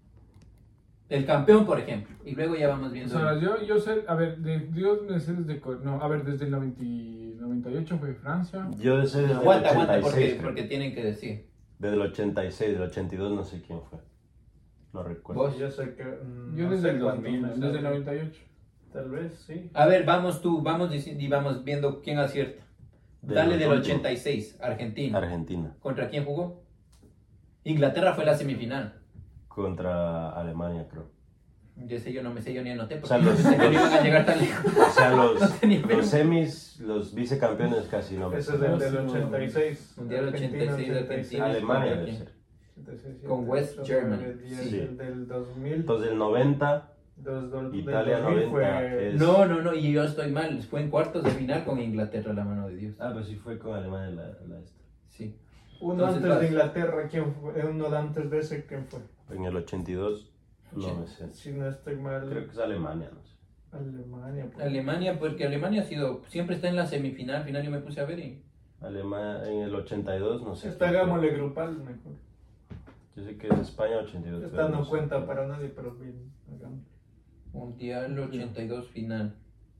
El campeón, por ejemplo. Y luego ya vamos
O
viendo.
sea, yo sé, a ver, Dios me sé desde, no, a ver, desde el 98 fue Francia.
Yo de ser desde
Aguanta,
el
aguanta,
86.
porque, porque tienen que decir.
Desde el 86, del 82 no sé quién fue. No recuerdo.
¿Vos?
Yo sé que...
Yo
no
desde
sé
el
cuántos
2000,
me
desde el
sabe.
98.
Tal vez, sí.
A ver, vamos tú, vamos diciendo y vamos viendo quién acierta. Dale del 86, Argentina.
Argentina.
¿Contra quién jugó? Inglaterra fue la semifinal.
Contra Alemania, creo.
Yo sé, yo no me sé, yo ni anoté
O
porque
sea,
yo
los-
pensé que no iban a llegar tan lejos.
O sea,
No tenía
los
pelo.
semis, los vicecampeones casi no me
Ese
sé.
es el del 86.
Mundial 86, Argentina.
Alemania debe ser.
86,
Con West
88,
Germany.
10,
Sí.
El del 2000.
Entonces el 90,
del
Italia
2000
90 es...
No, y yo estoy mal. Fue en cuartos de final con Inglaterra, la mano de Dios.
Ah, pues sí fue con Alemania la esta.
Sí.
Uno
Entonces,
antes
vas.
de Inglaterra, ¿quién fue? Uno de antes de ese, ¿quién fue?
En el 82, no me sé.
Si no estoy mal,
Creo que es Alemania, no sé.
Alemania. pues.
Alemania, porque Alemania ha sido, siempre está en la semifinal, final yo me puse a ver y...
Alemania en el 82, no sé.
Esta
quién fue.
hagámosle grupal mejor.
Yo sé que es España 82.
Esta
pero
no
sé.
cuenta para nadie, pero bien, hagámosle.
Mundial 82 final.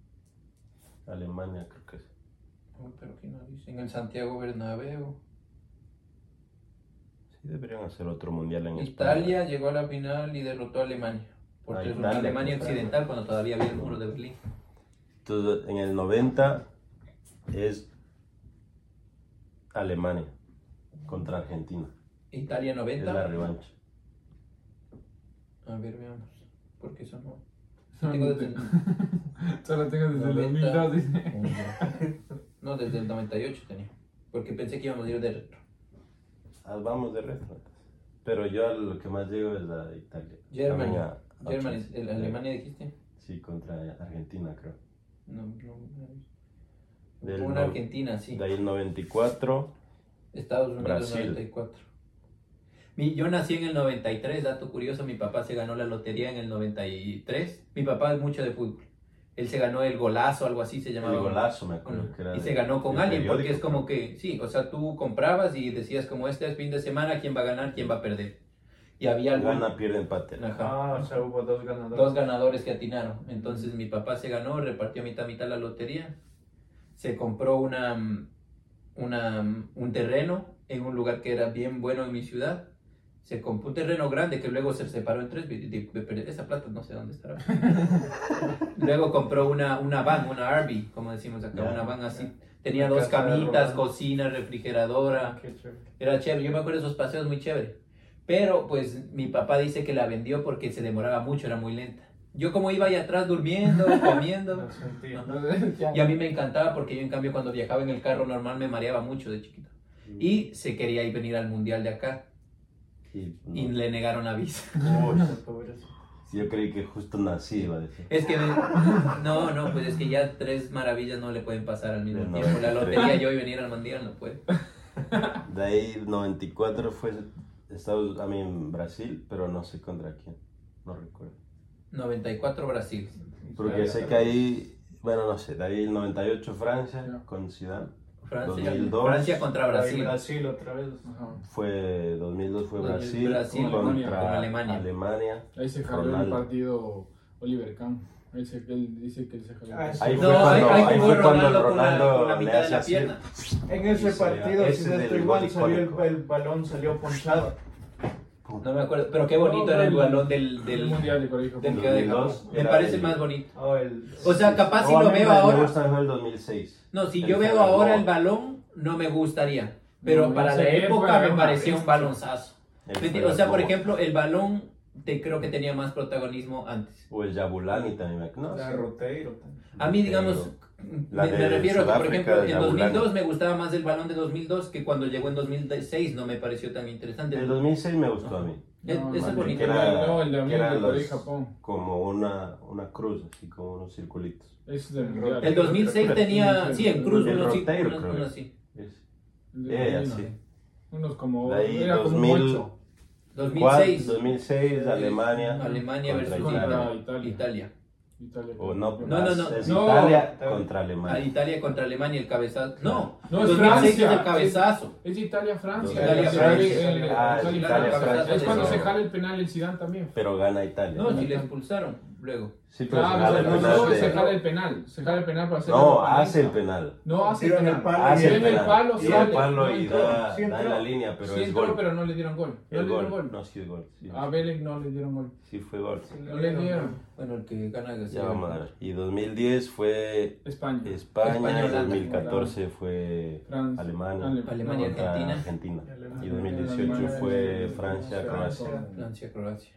Alemania creo que es.
Uy, pero aquí no dice. En el Santiago Bernabéu.
Sí, deberían hacer otro mundial en
Italia
España.
llegó a la final y derrotó a Alemania. Por
Ah,
3-1.
Italia,
Alemania
claro.
Occidental cuando todavía había el muro de Berlín.
Entonces, en el 90 es Alemania contra Argentina.
Italia
Es la
90.
revancha.
A ver, veamos. Porque eso no.
No,
Tengo
no
desde
tengo. Solo tengo desde el
90.
2002, dice.
No, desde el 98 tenía. Porque pensé que íbamos a ir de retro.
Ah, vamos de retro. Pero yo a lo que más llego es la de Italia.
Germany.
También a
Germany,
80.
Alemania dijiste.
Sí, contra Argentina creo.
No.
Del
Una
no-
Argentina, sí.
De ahí el 94.
Estados Unidos
Brasil.
94. Yo nací en el 93, dato curioso, mi papá se ganó la lotería en el 93. Mi papá es mucho de fútbol. Él se ganó el golazo, algo así se llamaba.
El golazo me acuerdo
Bueno,
que era.
y se ganó con
del
alguien, porque
periódico,
es como
creo.
que, sí, o sea, tú comprabas y decías como este es fin de semana, quién va a ganar, quién va a perder. Y había algún-
Gana, pierde, empate.
Ajá.
Ah, o sea, hubo dos ganadores.
Dos ganadores que atinaron. Entonces mi papá se ganó, repartió mitad mitad la lotería. Se compró un terreno en un lugar que era bien bueno en mi ciudad. Se compró un terreno grande que luego se separó en tres. Esa plata no sé dónde estará. Luego compró una van, una RV, como decimos acá,
Ya.
una van así. Tenía
Una
dos
casa de
camitas,
Rolando.
cocina, refrigeradora.
Qué chévere.
Era chévere, yo me acuerdo de esos paseos muy chévere. Pero pues mi papá dice que la vendió porque se demoraba mucho, era muy lenta. Yo como iba ahí atrás durmiendo, comiendo.
No sentía.
Ajá. Y a mí me encantaba porque yo en cambio cuando viajaba en el carro normal me mareaba mucho de chiquito. Y se quería ir venir al mundial de acá. y le negaron la visa.
Yo creí que justo nací, iba a decir.
Es que no, pues es que ya 3 maravillas no le pueden pasar al mismo
De
tiempo. La
93.
lotería yo y venir al mundial no puede.
De ahí 94 fue Brasil, pero no sé contra quién, no recuerdo.
94 Brasil.
Porque sé que ahí, bueno, no sé, de ahí el 98 Francia con Zidane.
Francia,
2002.
Francia contra Brasil.
Brasil otra vez.
Fue 2002 fue Brasil,
Brasil
contra
con Alemania.
Ahí se jaló
Ronaldo.
el partido Oliver Kahn. Él dice que él se jaló.
Ah, sí.
Ahí fue
No,
cuando,
ahí
fue cuando
con la
le
mitad de
hace
la
así.
pierna.
En ese partido,
Ese
si no
del
estoy
gol
mal, salió
icónico.
el balón salió ponchado.
No me acuerdo, pero qué bonito era el balón del
Mundial de Colegio.
del
Del
que de
2002
Japón. Me
era
parece
el-
más bonito.
O
O sea, capaz si
No, a
lo
mí
veo
me
ahora.
gusta mejor el 2006.
No, si
El
yo veo
Ferragamo.
ahora el balón, no me gustaría. Pero
No,
para
ese
la
bien
época
fue
me
una
parecía un
bestia.
balonzazo.
El
¿Me entiendes? O sea, por
Ferragamo.
ejemplo, el balón creo que tenía más protagonismo antes.
O el Jabulani también. No,
La
sé.
Roteiro también.
A mí, digamos,
La
me
de
refiero a que, por
Sudáfrica,
ejemplo,
de
en
Jabulani.
2002 me gustaba más el balón de 2002 que cuando llegó en 2006 no me pareció tan interesante.
El 2006 me gustó a mí.
Ese es bonito.
Que era,
No, el de
que eran
América, Corea y
los-
Japón.
como una cruz, así como unos circulitos.
Ese es del Mundial.
El 2006 tenía, sí, en cruz,
El
unos
Roteiro, creo que.
así.
Ese.
El de
Así.
Unos como.
De ahí
Era como
2000.
8.
2006,
2006, Alemania.
Alemania
contra
versus
Italia.
Italia.
Italia.
O no,
No.
es
No,
Italia
no.
contra
A
Alemania.
Italia contra Alemania, el cabezazo. No,
No, es
2006 es
Francia.
el cabezazo.
Es Italia-Francia.
Italia-Francia.
Italia-Francia.
Es cuando
Eso.
se jala el penal el Zidane también.
Pero gana Italia.
No, si le expulsaron luego.
Sí, pero se
Claro,
jala el
no,
penal
no,
de-
se jala el penal. Se jala el penal para hacer
No,
la
hace el
penal.
penal.
No, hace el
Tiran el
penal.
palo.
Hace el
Tiene el
penal.
palo,
Tira
sale.
el palo
No
y
entró.
da
Sí
en
entró.
la línea, pero
Sí
es
entró,
gol.
pero no le dieron gol. No
El
le dieron
gol.
gol.
No, sí es gol. Sí,
A Vélez no le dieron gol.
sí fue gol.
No le dieron.
Bueno, el que gana
Ya vamos a ver. Y 2010 fue
España.
España,
España,
y
Holanda.
2014 fue
Francia.
Alemania.
Alemania,
contra
Argentina.
Y 2018 fue Francia, Croacia.
Francia, Croacia.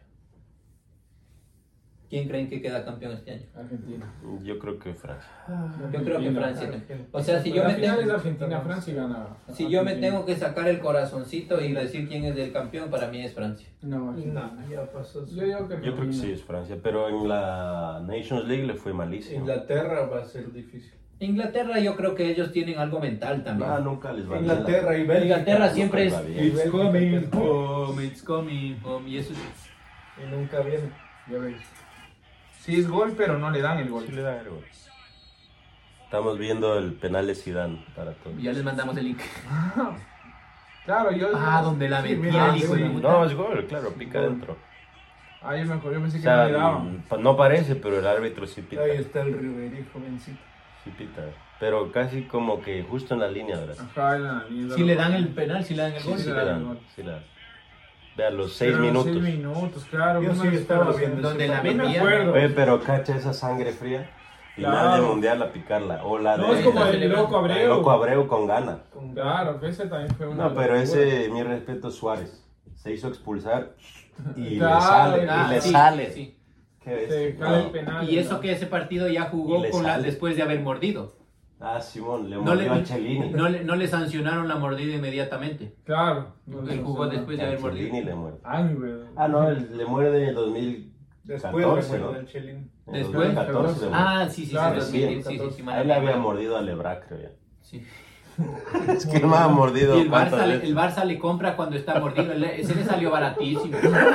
¿Quién creen que queda campeón este año?
Argentina.
Yo creo que Francia.
Yo creo que Francia. O sea, si yo
La
me
final es
tengo,
Argentina, Francia y gana.
si yo me
Argentina.
tengo que sacar el corazoncito y decir quién es el campeón, para mí es Francia.
No, Argentina.
No, ya pasó.
Yo digo que
Yo creo que sí es Francia, pero en la Nations League le fue malísimo.
Inglaterra va a ser difícil.
Inglaterra, yo creo que ellos tienen algo mental también.
Ah, nunca les va bien.
Inglaterra y Bélgica.
Inglaterra siempre es
Nunca va bien.
It's coming
home, it's coming home, y eso es...
Y nunca viene.
Ya veis. Sí es gol, pero no le dan el gol.
Sí le dan el gol. Estamos viendo el penal de Zidane para todos.
Ya les mandamos el link.
Claro, yo.
Donde la
Sí,
metía el
mira,
hijo de
sí.
puta.
No, es gol, claro, pica
Gol.
adentro.
Ah, yo me acuerdo, yo pensé
O
que
sea,
no le daban.
no parece, pero el árbitro sí pita.
Ahí está el Ribery, jovencito.
Sí pita. Pero casi como que justo en la línea, ¿verdad?
Ajá, en la línea.
Si le dan el penal, si le dan el
Sí,
gol.
sí
sí
le
le dan
dan.
el gol.
Sí le dan. Vean, los 6
Pero
minutos.
6 minutos, claro.
Yo
uno
sí estaba
espera-
viendo
Donde
ese
la
partido.
No me
metía.
acuerdo.
Oye, pero cacha esa sangre fría. Final
Claro.
de mundial a picarla. O la
No,
de
es como
la
el loco
el
Abreu.
loco Abreu con gana.
Con-
Claro, que ese también fue una.
No, pero
locura.
ese, mi respeto, Suárez. Se hizo expulsar y
Claro,
le sale.
Ah,
y le
sí,
sale.
sí.
¿Qué ves?
Se jala el
No.
penal.
Y eso que ese partido ya jugó
Y le
con
sale.
después de haber mordido.
Ah, Simón, le
No
mordió
le,
a Chelini.
no le sancionaron la mordida inmediatamente.
Claro. no
Él
le
jugó
pasa
después de
A
haber mordido.
Chelini le muerde.
nada. Ay, güey.
Ah, no, le muerde en 2014,
Después
¿no?
del Chelín.
En
Después.
2014 le muerde.
Ah, sí, sí,
Claro,
sí, sí, sí, sí,
A él le había mordido a Lebra, creo ya.
sí.
Es que él me ha mordido.
Y el
¿cuántas
Barça,
veces?
el Barça le compra cuando está mordido. Ese le salió baratísimo.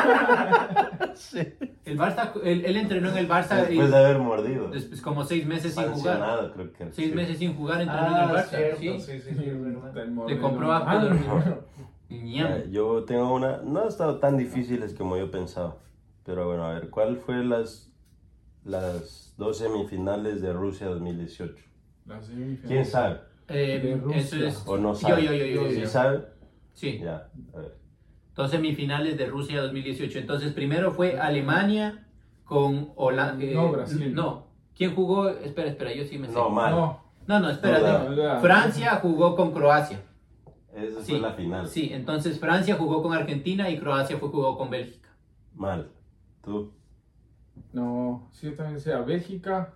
El Barça, él entrenó en el Barça y
Después de haber mordido.
después como 6 meses sin jugar.
Sancionado, creo que.
6
sí.
meses sin jugar entrenó en el Barça.
cierto,
¿sí?
sí, sí, es verdad.
Le compró a
Ah,
Pedro.
no.
Ñam.
Ya, yo tengo una. No ha estado tan difíciles como yo pensaba. Pero bueno, a ver, ¿cuál fue las 2 semifinales de Rusia 2018?
La semifinal.
¿Quién sabe?
De Rusia.
Eso es.
¿O no sabe?
Yo.
¿Sí sabe?
Sí.
Ya, a ver.
2 semifinales de Rusia 2018. Entonces, primero fue Alemania con Holanda.
No, Brasil.
No. ¿Quién jugó? Espera, yo sí me sé.
No, mal.
No,
Espérate.
no.
Francia jugó con Croacia.
Esa
Sí.
fue la final.
Sí, entonces Francia jugó con Argentina y Croacia jugó con Bélgica.
Mal. ¿Tú?
No, sí, también sea Bélgica.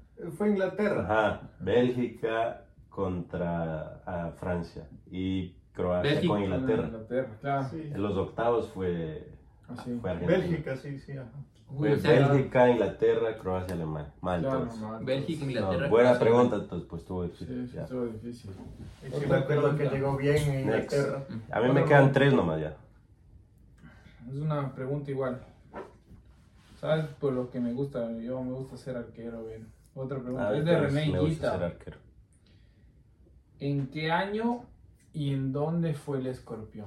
Fue Inglaterra.
Ajá. Bélgica contra Francia. Y Croacia
Bélgica.
con Inglaterra.
Inglaterra, claro.
Sí.
En los octavos fue
Así.
Argentina.
Bélgica, sí, sí. Ajá.
Fue
O sea,
Bélgica, Inglaterra, Croacia, Alemania. Mal
Claro,
todos.
mal.
Bélgica,
No,
Inglaterra.
buena
Croacia,
pregunta, entonces pues estuvo
Sí,
difícil.
sí,
ya.
estuvo difícil.
Y sí me acuerdo que llegó bien en
Next.
Inglaterra.
A mí me quedan 3 nomás ya.
Es una pregunta igual. ¿Sabes por lo que me gusta? Yo me gusta ser arquero, bien. Otra pregunta.
A
Es
mí
de
pues,
René
me gusta ser
Higuita.
arquero.
¿En qué año y en dónde fue el escorpión?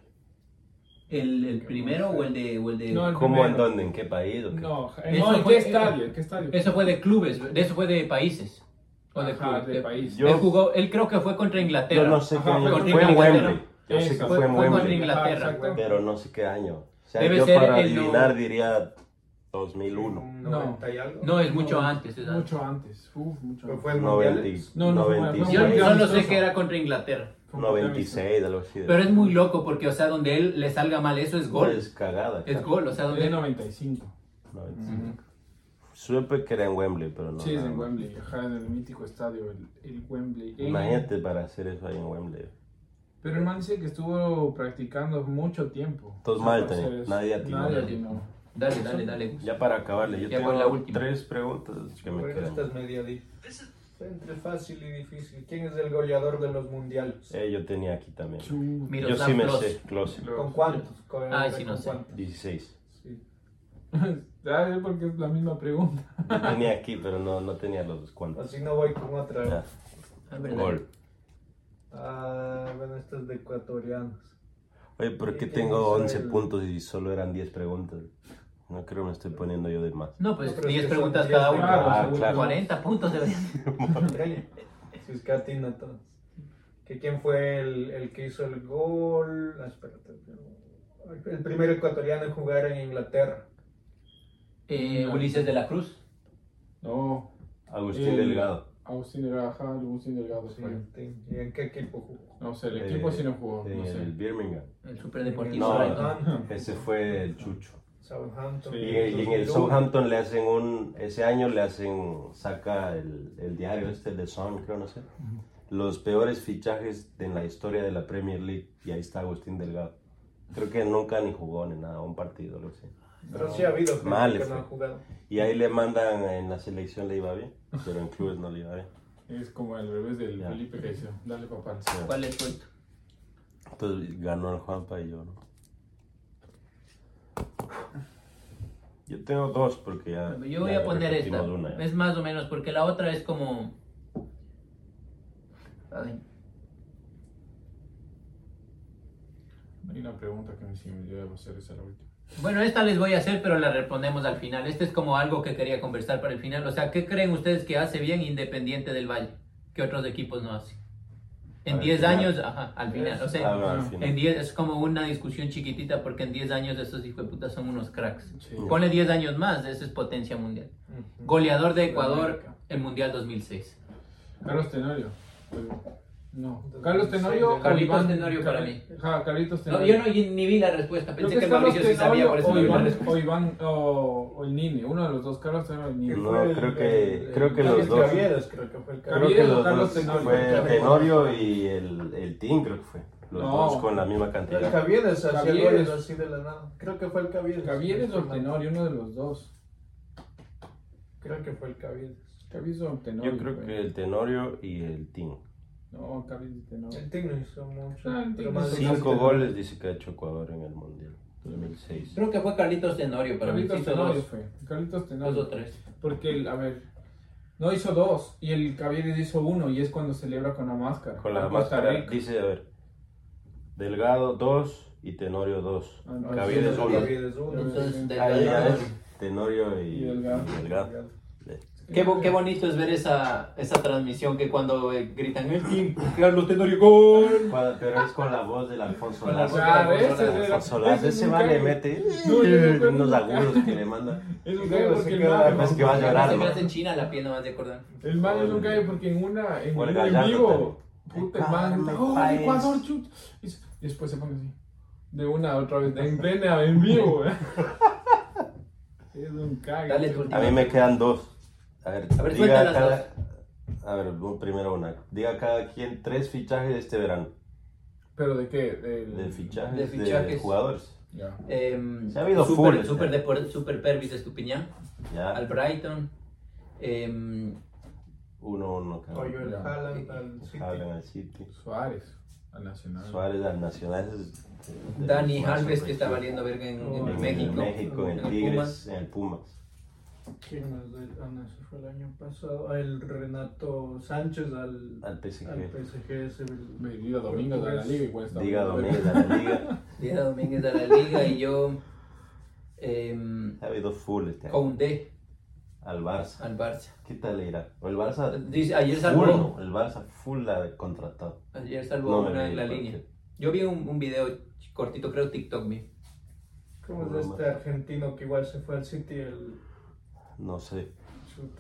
¿El primero o el de...?
No, el
¿Cómo,
primero.
en dónde, en qué país? O qué?
No,
Eso
¿en
fue-
qué estadio? ¿En qué estadio?
Eso fue de clubes, de eso fue de países. O de
Ajá,
clubes.
de país.
Yo-
Él creo que fue contra Inglaterra.
Yo no sé
Ajá,
qué año.
fue
Fue,
contra
en
Inglaterra.
Wembley. Yo sé que
Eso,
fue en
fue contra
Wembley.
Inglaterra.
Exacto.
Pero no sé qué año. O sea,
Debe
yo
ser
para
el
adivinar
no-
diría 2001.
Un 90 y algo.
No, es mucho antes. es
Mucho antes. Mucho
Pero
antes.
fue en
90,
mundiales.
No, no fue- fue
96,
Yo
mundial.
solo sé
amistoso.
que era contra Inglaterra.
Fue
96, algo así.
Pero es muy loco porque, o sea, donde él le salga mal eso es gol.
Es cagada.
Es
claro.
gol, o sea,
De
donde...
95.
95. Supe que era en Wembley, pero no.
Sí, es
nada
en
más.
Wembley. Ajá, en el mítico estadio, el Wembley.
Imagínate para hacer eso ahí en Wembley.
Pero el man dice que estuvo practicando mucho tiempo.
Todos
O sea,
mal
para
tenía.
hacer eso.
Nadie atinó.
Nadie atinó.
Dale. Gus.
Ya para acabarle, yo
Ya
tengo
fue la última.
3 preguntas que me
Bueno, esta
quedan.
es media difícil. Entre fácil y difícil. ¿Quién es el goleador de los mundiales?
Yo tenía aquí también. Yo
Miroslav
sí me
Klose.
sé, Klose.
¿Con cuántos?
Ay, sí, no
¿Con
sé.
cuántos?
16.
Sí.
¿Sabes? Porque es la misma pregunta.
Yo tenía aquí, pero no tenía los cuantos.
Así no voy con otra.
Ya.
A ver, dale.
Gol.
Bueno, esta es de ecuatorianos.
Oye, ¿por qué
¿Quién
tengo
hizo
11
el-
puntos y solo eran 10 preguntas? No creo que me estoy poniendo yo de más.
No, pues
No, pero
10
es que
preguntas
son
cada
10
uno.
Ah,
claro.
40 puntos deberían.
Si es que atina todos. ¿Que ¿Quién fue el que hizo el gol? Espérate. El primer ecuatoriano en jugar en Inglaterra.
Ulises de la Cruz.
No.
Agustín Delgado.
Agustín Delgado, ajá, Agustín Delgado
Sí,
fue.
¿Y en qué equipo jugó?
No sé, el equipo sí no jugó.
En
No sé.
el Birmingham.
El superdeportivo.
No,
Southampton.
ese fue el Chucho.
Southampton.
Sí.
Y en el Southampton le hacen ese año le hacen, saca el diario este de Sun, creo, no sé, los peores fichajes en la historia de la Premier League, y ahí está Agustín Delgado. Creo que nunca ni jugó ni nada, un partido, lo sé.
Pero sí ha habido gente
Mal le
que
fue.
no ha jugado.
Y ahí le mandan, en la selección le iba bien, pero en clubes no le iba bien.
Es como al revés del
Ya.
Felipe que dice, dale papá.
Sí.
¿Cuál es tu?
Entonces ganó el Juanpa y yo, ¿no? Yo tengo 2 porque ya...
Yo voy
ya
a poner esta.
repetimos una ya.
Es más o menos, porque la otra es como. A ver.
Hay una pregunta que me sigue, yo debo hacer esa la última.
Bueno, esta les voy a hacer, pero la respondemos al final. Este es como algo que quería conversar para el final. O sea, ¿qué creen ustedes que hace bien Independiente del Valle? Que otros equipos no hacen. En
Al
10
final.
años, ajá, al final. O sea,
Ah, al final.
en 10 es como una discusión chiquitita porque en 10 años estos hijos de puta son unos cracks.
Sí.
Ponle 10 años más, eso es potencia mundial.
Ujú.
Goleador de Ecuador en Mundial 2006.
Carlos Tenorio. No. Carlos Tenorio o
Carlitos
Iván
Tenorio para mí.
Ajá, Carlitos
No,
Tenorio.
yo no ni vi la respuesta,
Creo
pensé que
es Carlos
Mauricio sí sabía, por eso
o
no vi la
Iván,
respuesta.
o Iván o el Nini, uno de los dos, Carlos Tenorio o el Nini.
¿Qué
No,
fue
creo que los
el
dos.
Caviedes, creo que fue el
Creo
Caviedes.
que
Caviedes o
los
Carlos
dos
Tenorio.
fue Tenorio y el Team, creo que fue. Los
No.
dos con la misma
El
cantidad.
Caviedes hacía
Caviedes.
goles así de la nada. Creo que fue el Caviedes.
Caviedes o Tenorio, uno de los dos.
Creo que fue el Caviedes.
Caviedes o Tenorio.
Yo creo
güey.
que el Tenorio y el Team.
No, Caviedes y Tenorio.
El Tigno hizo mucho.
Ah, el
pero
Tigno
más
hizo
de
5
7.
goles dice que ha hecho Ecuador en el Mundial 2006.
Creo que fue Carlitos Tenorio, para mí
Carlitos
hizo
Tenorio
dos,
fue. Carlitos
dos
Tenorio.
o tres.
Porque, a ver, no hizo dos y el Caviedes hizo uno y es cuando celebra con la máscara.
Con la
A Costa
máscara
Rica.
dice, a ver, Delgado 2 y Tenorio 2.
Ah, no,
Caviedes
sí,
1.
Caviedes uno.
Entonces, de
Ahí ya
verdad,
es Tenorio y
Y Delgado.
Delgado.
qué bonito es ver esa transmisión que cuando gritan el team, Carlos Tenorio, gol.
Pero es con la voz del Alfonso
Con la
Lazo.
voz
Ah,
Alfonso
ese
Lazo.
era-
Alfonso Lazo, ese
un
va le
gallo.
mete
No, yo me acuerdo
unos
de-
agudos que le manda.
Es un
Sí,
gallo
se
porque el
queda-
man,
Parece que va a llorar,
Se me
¿no?
hace en China la piel nomás de acordar.
el man es un gallo porque en
O el
en
Gallardo
vivo, puta, el man
Carne,
grita, ¡oh,
país".
Ecuador, chut! Y después se pone así, de una otra vez, en plena, en vivo, güey. Es un cague.
Dale tu
A mí me quedan 2. A ver,
A ver,
diga
suelta las
cada... A ver, primero una. Diga cada quien 3 fichajes de este verano.
¿Pero de qué?
De fichajes,
De fichajes.
jugadores.
Ya.
Se ha habido full.
Super Pervis de Estupiñán,
Ya,
al Brighton.
1-1,
Oye, el
Ya.
Haaland al City.
Hablan al City.
Suárez, al Nacional.
Suárez al Nacional.
Dani Alves, que está valiendo verga en
En
México.
México, en
el
Tigres,
Pumas.
en el Pumas.
¿Quién más? No, ese fue el año pasado. El Renato Sánchez al
PSG.
PSG. Ese,
Diga Domínguez de la Liga, igual está.
Diga Domínguez a la Liga.
Diego Domínguez de la Liga y yo.
Ha habido full este año.
Koundé
Al Barça.
al Barça.
¿Qué tal le irá? O el Barça.
Dice, ayer
Full,
salvó.
¿no? El Barça full la ha contratado.
Ayer salvó
No me
una
vi
en la
el
línea.
partido.
Yo vi un video cortito, creo TikTok vi.
¿Cómo es este argentino que igual se fue al City? El
No sé.
chuta.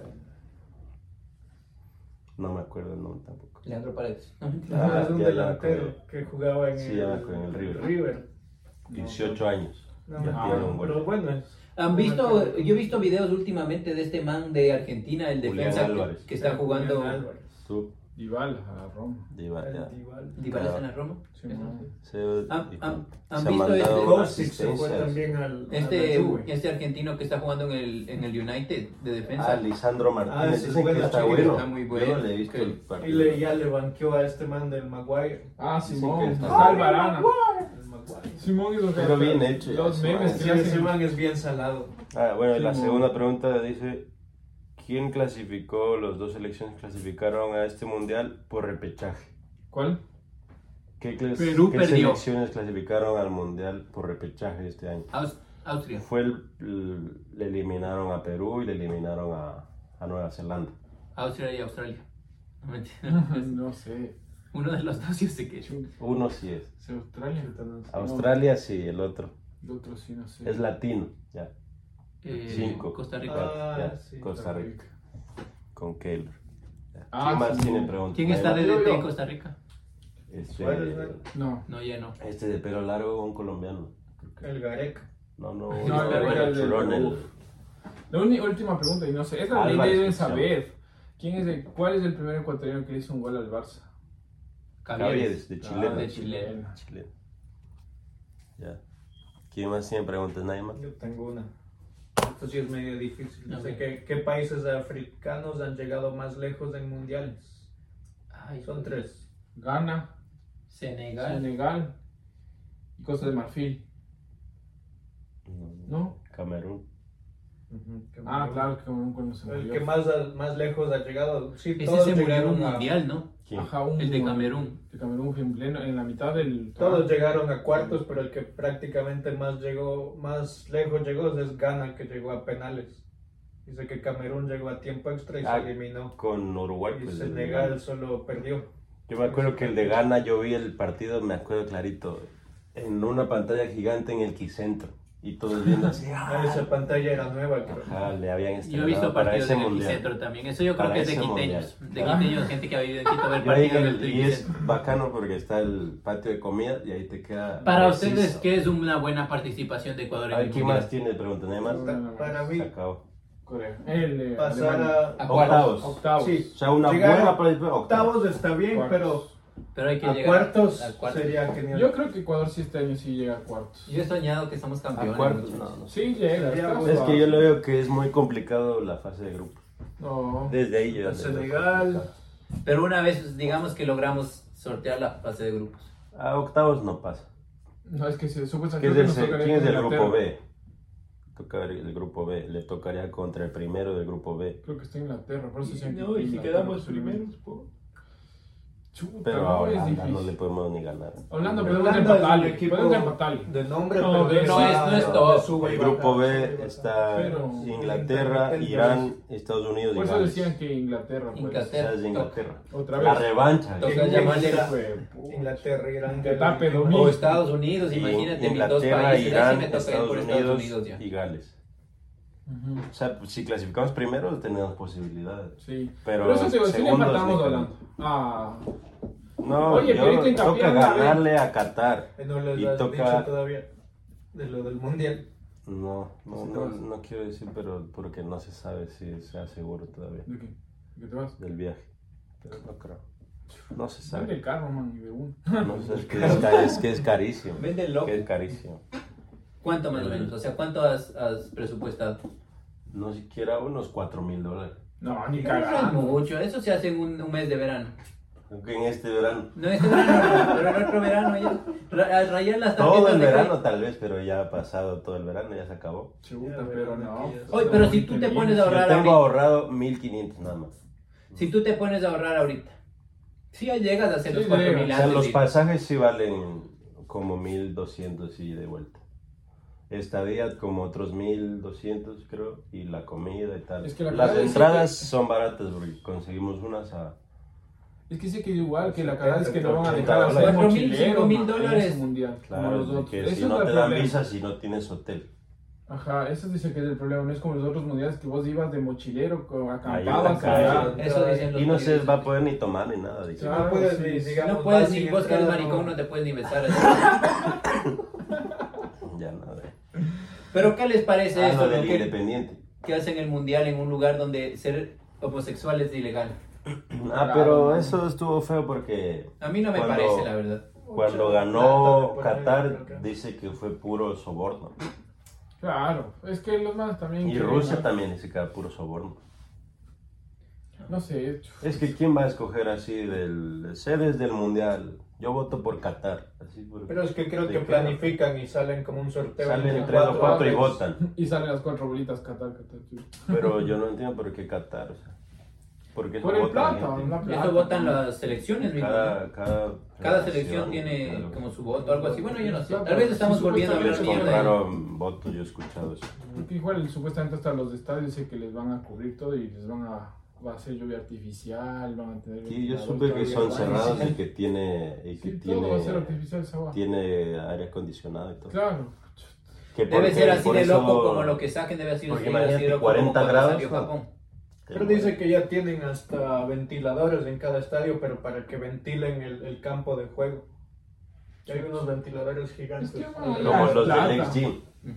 No me acuerdo el nombre tampoco.
Leandro Paredes. No,
Ah,
es un
ya la
delantero
acordé.
que jugaba en,
Sí, ya me acuerdo, en el River.
River.
18 años.
No,
Ya
me
tiene un
acuerdo,
gol.
pero bueno, es.
¿Han visto? Yo he visto videos últimamente de este man de Argentina, el
Julián
defensa
Álvarez.
que está jugando.
Julián Álvarez.
Tú,
Dybala, a Roma.
Diva, ya.
El Dybala.
Dybala en la Roma.
Sí,
Eso
no.
sí.
Se,
¿Han
se
visto
ha mandado
este?
Kostic se fue
asistencias.
también al.
Este,
a la Juve.
este argentino que está jugando en el United de defensa.
Ah, Lisandro Martínez.
ese es
Dicen
bueno,
que está
sí,
bueno.
está muy bueno.
Yo no le he visto
Que-
el
Y
partido.
ya le banqueó a este man del Maguire.
Ah, Simón,
Sí, que
está el Varana.
El Maguire.
Simón y los
Pero bien hecho, ya,
Los
Simón.
memes
Sí,
que
ese
hacen.
man es bien salado.
Ah, bueno, y la
Sí,
segunda pregunta dice: ¿quién clasificó, los dos selecciones clasificaron a este mundial por repechaje?
¿Cuál?
Perú
¿Qué
perdió.
selecciones clasificaron al mundial por repechaje este año?
Austria.
Le eliminaron a Perú y le eliminaron a Nueva Zelanda.
Austria y Australia. No, mentira.
No sé.
Uno de los dos yo sé que es.
Uno sí es.
¿Es Australia?
Australia sí, el otro.
El otro sí, no sé.
Es latino, ya. 5.
Costa Rica.
Ya,
sí,
Costa Rica. Con Keylor. Ya.
Ah,
¿Quién más
sí.
tiene preguntas?
¿Quién está de
Nadie más.
DT en Costa Rica?
Suárez,
No.
No, ya no.
Este de pelo largo, un colombiano.
El Gareca.
No,
No,
el
el del
chulón,
Perú. La última pregunta, y no sé, esta también
Álvarez,
deben
se llama.
saber. ¿Cuál es el primer ecuatoriano que le hizo un gol al Barça?
Cavieres, de Chile.
de Chile.
Chileno. Ya. ¿Quién más tiene preguntas? ¿Nadie más?
Yo tengo una. Esto sí es medio difícil.
A
Dice
ver.
¿qué países africanos han llegado más lejos en mundiales?
Ay,
Son 3.
Ghana,
Senegal.
Senegal y Costa de Marfil. ¿No?
Camerún.
Ah, claro, que cuando se
El
murió.
que más lejos ha llegado. Sí,
Ese
todos
se murió en
llegaron
un
a-
mundial, ¿no?
¿Quién?
Ajá,
El de Camerún.
De Camerún fue en pleno, en la mitad del.
Todos llegaron a cuartos, pero el que prácticamente más lejos llegó es Ghana, que llegó a penales. Dice que Camerún llegó a tiempo extra y
Ah,
se eliminó.
Con Uruguay.
Y
Pues,
Senegal solo perdió.
Yo me acuerdo que el de Ghana, yo vi el partido, me acuerdo clarito, en una pantalla gigante en el Quicentro. Y todos viendo así.
Esa pantalla era nueva, creo.
Ajá, le habían
Yo he
estrenado
visto
para
partidos
ese
en el
mundial.
Quicentro también. Eso yo creo
Para
que es de
ese
quiteños.
mundial.
De quiteños, gente que ha vivido en Quito a ver
Y, ahí
partidos del
y es
Quicentro.
bacano porque está el patio de comida y ahí te queda.
Para
preciso.
ustedes, ¿qué es una buena participación de Ecuador en
Ay,
el
¿quién
mundial?
más tiene preguntas? ¿Nadie más?
Para mí,
Se acabó.
Corea.
pasar
Alemania.
a
A cuartos.
Octavos.
Sí.
O sea, una
Llegar
buena
a
participación.
octavos está bien,
Cuartos.
Pero hay que
pero a
llegar
cuartos
a cuartos.
sería genial.
Yo creo que Ecuador sí este año sí llega a cuartos.
Yo he soñado que somos campeones.
A cuartos,
muchachos.
no.
Sí llega.
Sería
está
bueno.
Es que yo
suave.
lo veo que es muy complicado la fase de grupos.
No.
Desde ahí yo ya lo veo
Senegal.
complicado.
Pero una vez, digamos que logramos sortear la fase de grupos.
A octavos no pasa.
No, es que se supuestamente.
¿Quién es
nos tocaría
quién es
con
del grupo
Inglaterra.
B? Toca el grupo B. Le tocaría contra el primero del grupo B.
Creo que está Inglaterra, por eso decían que
No, y si
Inglaterra
quedamos
fue primero.
primeros, po.
Chuta,
Pero
no
a
es
Holanda
difícil.
no le podemos ni ganar.
Holanda,
Pero
podemos
Holanda es un
empatarle.
equipo
Podemos empatarle.
de nombre,
No,
pero
no
es top.
sube y
el
baja,
grupo
sube y
B
baja.
está
Pero-
Inglaterra, Irán, Estados Unidos y
Por eso
Gales.
decían que Inglaterra. Pues.
O
Inglaterra.
sea, es de Inglaterra.
Otra
La
vez.
revancha.
Toca
¿Quién
llamarle
era?
Inglaterra.
Inglaterra, Irán,
Que tape
Gales.
domingo.
O Estados Unidos,
Y
imagínate mis dos
Inglaterra,
países. Ahí
Irán,
sí me toca ir
Estados
por Estados Unidos ya.
y Gales. O sea, pues, si clasificamos primero tenemos posibilidades.
Sí.
Pero
Por eso te digo, si le
segundos,
empatamos a
ni
Holanda. Ah.
No,
Oye, pero hay que
toca
hincapié una vez.
ganarle a Qatar.
No les
Y
has
toca-
dicho todavía de lo del mundial.
No quiero decir, pero porque no se sabe si sea seguro todavía
¿De qué? ¿De qué te vas?
del viaje. Pero no creo. No se
Sale
sabe.
el carro, man, y de uno.
No sé, es que es carísimo.
Vende loco.
Que es carísimo.
¿Cuánto más o menos? O sea, ¿cuánto has presupuestado?
No siquiera unos $4,000.
No, ni
No es
cagando.
mucho, eso se hace en un mes de verano.
Aunque en este verano.
No este verano, pero el otro verano ya. Rayar las
Todo
tarjetas
el
de
verano
crédito.
tal vez, pero ya ha pasado todo el verano, ya se acabó.
Chuta, pero no.
Oye, pero si tú te pones a
Yo
ahorrar
tengo
ahorita,
ahorrado 1,500 nada más.
si tú te pones a ahorrar ahorita, si ya llegas a hacer
Sí,
los 4,000
O sea,
antes
los
de ir.
pasajes sí valen como 1,200 y de vuelta. Estadía como otros 1,200 creo, y la comida y tal.
Es que la
Las
verdad es
entradas son baratas porque conseguimos unas a...
Es que sí que igual, que la cagada es que no van a
80
dejar hacer
dólares.
mochileros,
$4,000,
man,
$5,000
en ese mundial, como
Claro,
los
de
otros.
que
Eso
si
es
no
el
te dan
problema.
visa, si no tienes hotel.
Ajá, eso dice que es el problema, no es como los otros mundiales que vos ibas de mochilero,
Ahí en la
acampabas
calle.
allá.
Eso dicen los
Y no se
periodistas.
va a poder ni tomar ni nada. dice.
Claro,
No puedes
sí,
ni,
sí.
digamos,
No puedes
vas
ni,
sin
vos que eres
entrada,
maricón
no.
no te puedes ni besar.
Ya nada.
Pero ¿qué les parece
Ah,
eso?
lo
¿No?
del
que
Independiente.
hacen el mundial en un lugar donde ser homosexual es ilegal?
Ah, pero eso estuvo feo porque...
A mí no me
Cuando-
parece, la verdad.
Cuando
Mucha
ganó
plata de por medio, creo
Qatar,
que.
dice que fue puro soborno.
Claro, es que los más también...
Y
quieren,
Rusia
¿no?
también dice que era puro soborno.
No sé,
Es que ¿quién va a escoger así del sedes del mundial? Yo voto por Qatar. Así por-
Pero es que creo
¿de
que
qué?
planifican y salen como un sorteo.
Salen
entre
3 o 4 y
hombres.
votan.
y salen las 4 bolitas Qatar.
Pero yo no entiendo por qué Qatar. O sea, ¿por qué
Por
no
el
vota la
plata,
gente?
la plata.
Eso votan las selecciones mismo. ¿no? Cada
Cada
selección tiene
claro.
como su voto, algo así. Bueno, yo no sé.
Claro,
Tal vez estamos
sí,
volviendo a hablar
Les
mierda.
compraron votos, yo he escuchado eso.
Porque igual supuestamente hasta los estadios dice que les van a cubrir todo y les van a... Va a ser lluvia artificial, van a tener...
Sí, yo
ventilador
supe que son
todavía.
cerrados y que tiene
Sí, todo va a ser artificial esa agua.
tiene aire acondicionado y todo.
Claro.
Que
Debe
porque
ser así
por
de
eso-
loco como lo que saquen, debe ser
porque
así de
imagínate,
loco
40
como cuando
grados,
salió
¿no?
Japón.
Pero dice que ya tienen hasta ventiladores en cada estadio, pero para que ventilen el campo de juego. Hay unos ventiladores gigantes.
Es que,
Como
La
los
plata.
del Next Gym.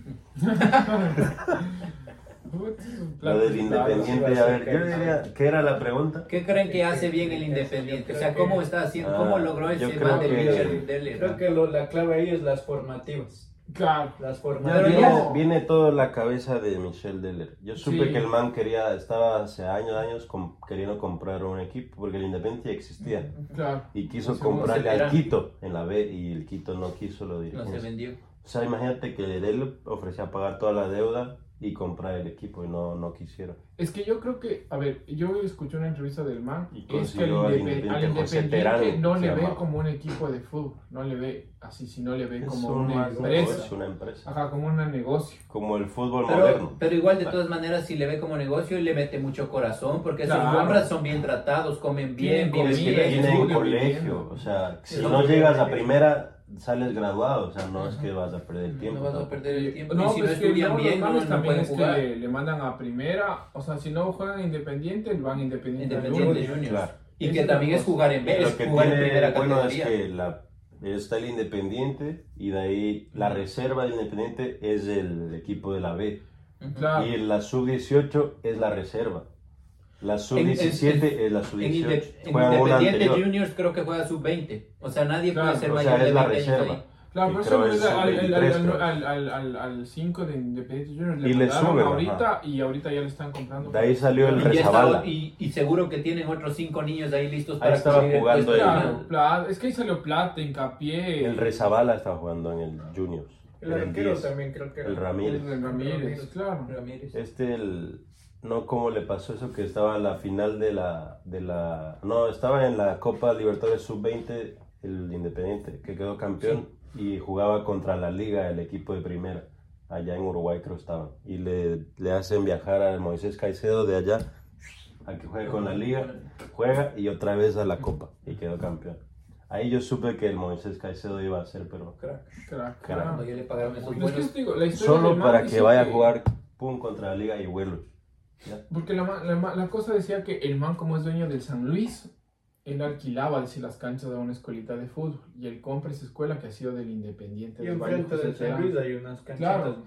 Lo del
sí,
Independiente,
va a
a
ser
ver, yo diría, ¿qué era la pregunta?
¿Qué creen que hace bien el Independiente? O sea, ¿cómo está haciendo? ¿Cómo logró
yo
ese
creo
man del
que-
Richard Deller?
Creo que la clave ahí es las formativas.
Claro.
Las
Ya
formativas.
Pero
viene,
ya-
viene todo en la cabeza de Michel Deller. Yo supe
Sí.
que el man estaba hace años queriendo comprar un equipo porque el Independiente ya existía.
Claro.
Y quiso
Sí,
comprarle
como se
al Quito en la B y el Quito no quiso lo
No se
dirigentes.
vendió.
O sea, imagínate que él ofrecía pagar toda la deuda y comprar el equipo y no quisieron.
Es que yo creo que, a ver, yo escuché una entrevista del man,
Y
es que al
consiguió al Independiente José
Independiente
Terán,
no
se
le ve
llamaba.
como un equipo de fútbol, no le ve así, sino le ve
Es
como
un
una
negocio,
empresa.
es una empresa.
Ajá, como un negocio.
Como el fútbol moderno.
Pero igual, de todas maneras, si le ve como negocio, le mete mucho corazón, porque esos
Claro.
hombres son bien tratados, comen bien,
Tienen
viven
Es que
comida,
bien.
tienen
estudio,
colegio,
vivienda.
o sea, si
Sí,
no
sí,
llegas
sí.
a primera, sales graduado, o sea, no es que vas a perder el tiempo.
No vas a
tampoco.
perder el tiempo.
No,
y si no
pues que
estudian
no,
bien,
los
no,
manes
no
también
pueden
es
jugar.
que le mandan a primera, o sea, si no juegan Independiente, van Independiente,
Independiente
Juniors.
Juniors.
Claro.
Y
Esa
que
es la
también es
cosa.
jugar en B,
Lo
es
que
jugar en
tiene
primera
bueno es
categoría.
que está el Independiente y de ahí la reserva del Independiente es el equipo de la B.
Ujú.
Claro.
Y la sub-18 es la reserva. La sub-17 es la
En,
sub-18.
en
Juegan una
Independiente
anterior.
Juniors creo que juega sub-20. O sea, nadie
Claro,
puede ser
o
mayor
sea,
de
es la
20 años
reserva.
ahí.
Claro,
Que
por
creo
eso
es
al
sub-23,
al 5 de Independiente Juniors
Y
le
le
mandaron
suben,
ahorita
ajá.
y ahorita ya le están comprando.
De ahí salió el
Y, ya
Rezabala.
estaba- y seguro que tienen otros 5 niños ahí listos
Ahí
para
estaba
cubrir el
jugando
puesto.
Claro, es que ahí salió Plata, Hincapié.
El Rezabala estaba jugando en el Juniors.
El
en el
arquero
10.
también creo que era.
El Ramírez.
El Ramírez, claro.
Ramírez.
No, ¿cómo le pasó eso? Que estaba en la final no, estaba en la Copa Libertadores Sub-20, el Independiente, que quedó campeón y jugaba contra la Liga, el equipo de primera. Allá en Uruguay creo estaban. Y le hacen viajar a Moisés Caicedo de allá a que juegue con la Liga, juega y otra vez a la Copa y quedó campeón. Ahí yo supe que el Moisés Caicedo iba a ser, pero
Crack.
Crack,
Crack.
Cuando ya le pagaron esos
Pero es que
buenos.
te digo, la historia
solo
del man
para
dice
que vaya a jugar pum contra la Liga y vuelo. ¿Ya?
Porque la cosa decía que el man, como es dueño del San Luis, él alquilaba decir, las canchas de una escuelita de fútbol y él compra esa escuela que ha sido del Independiente.
Y
del Valle
enfrente
José
del San
Terán.
Luis hay unas canchitas.
Claro.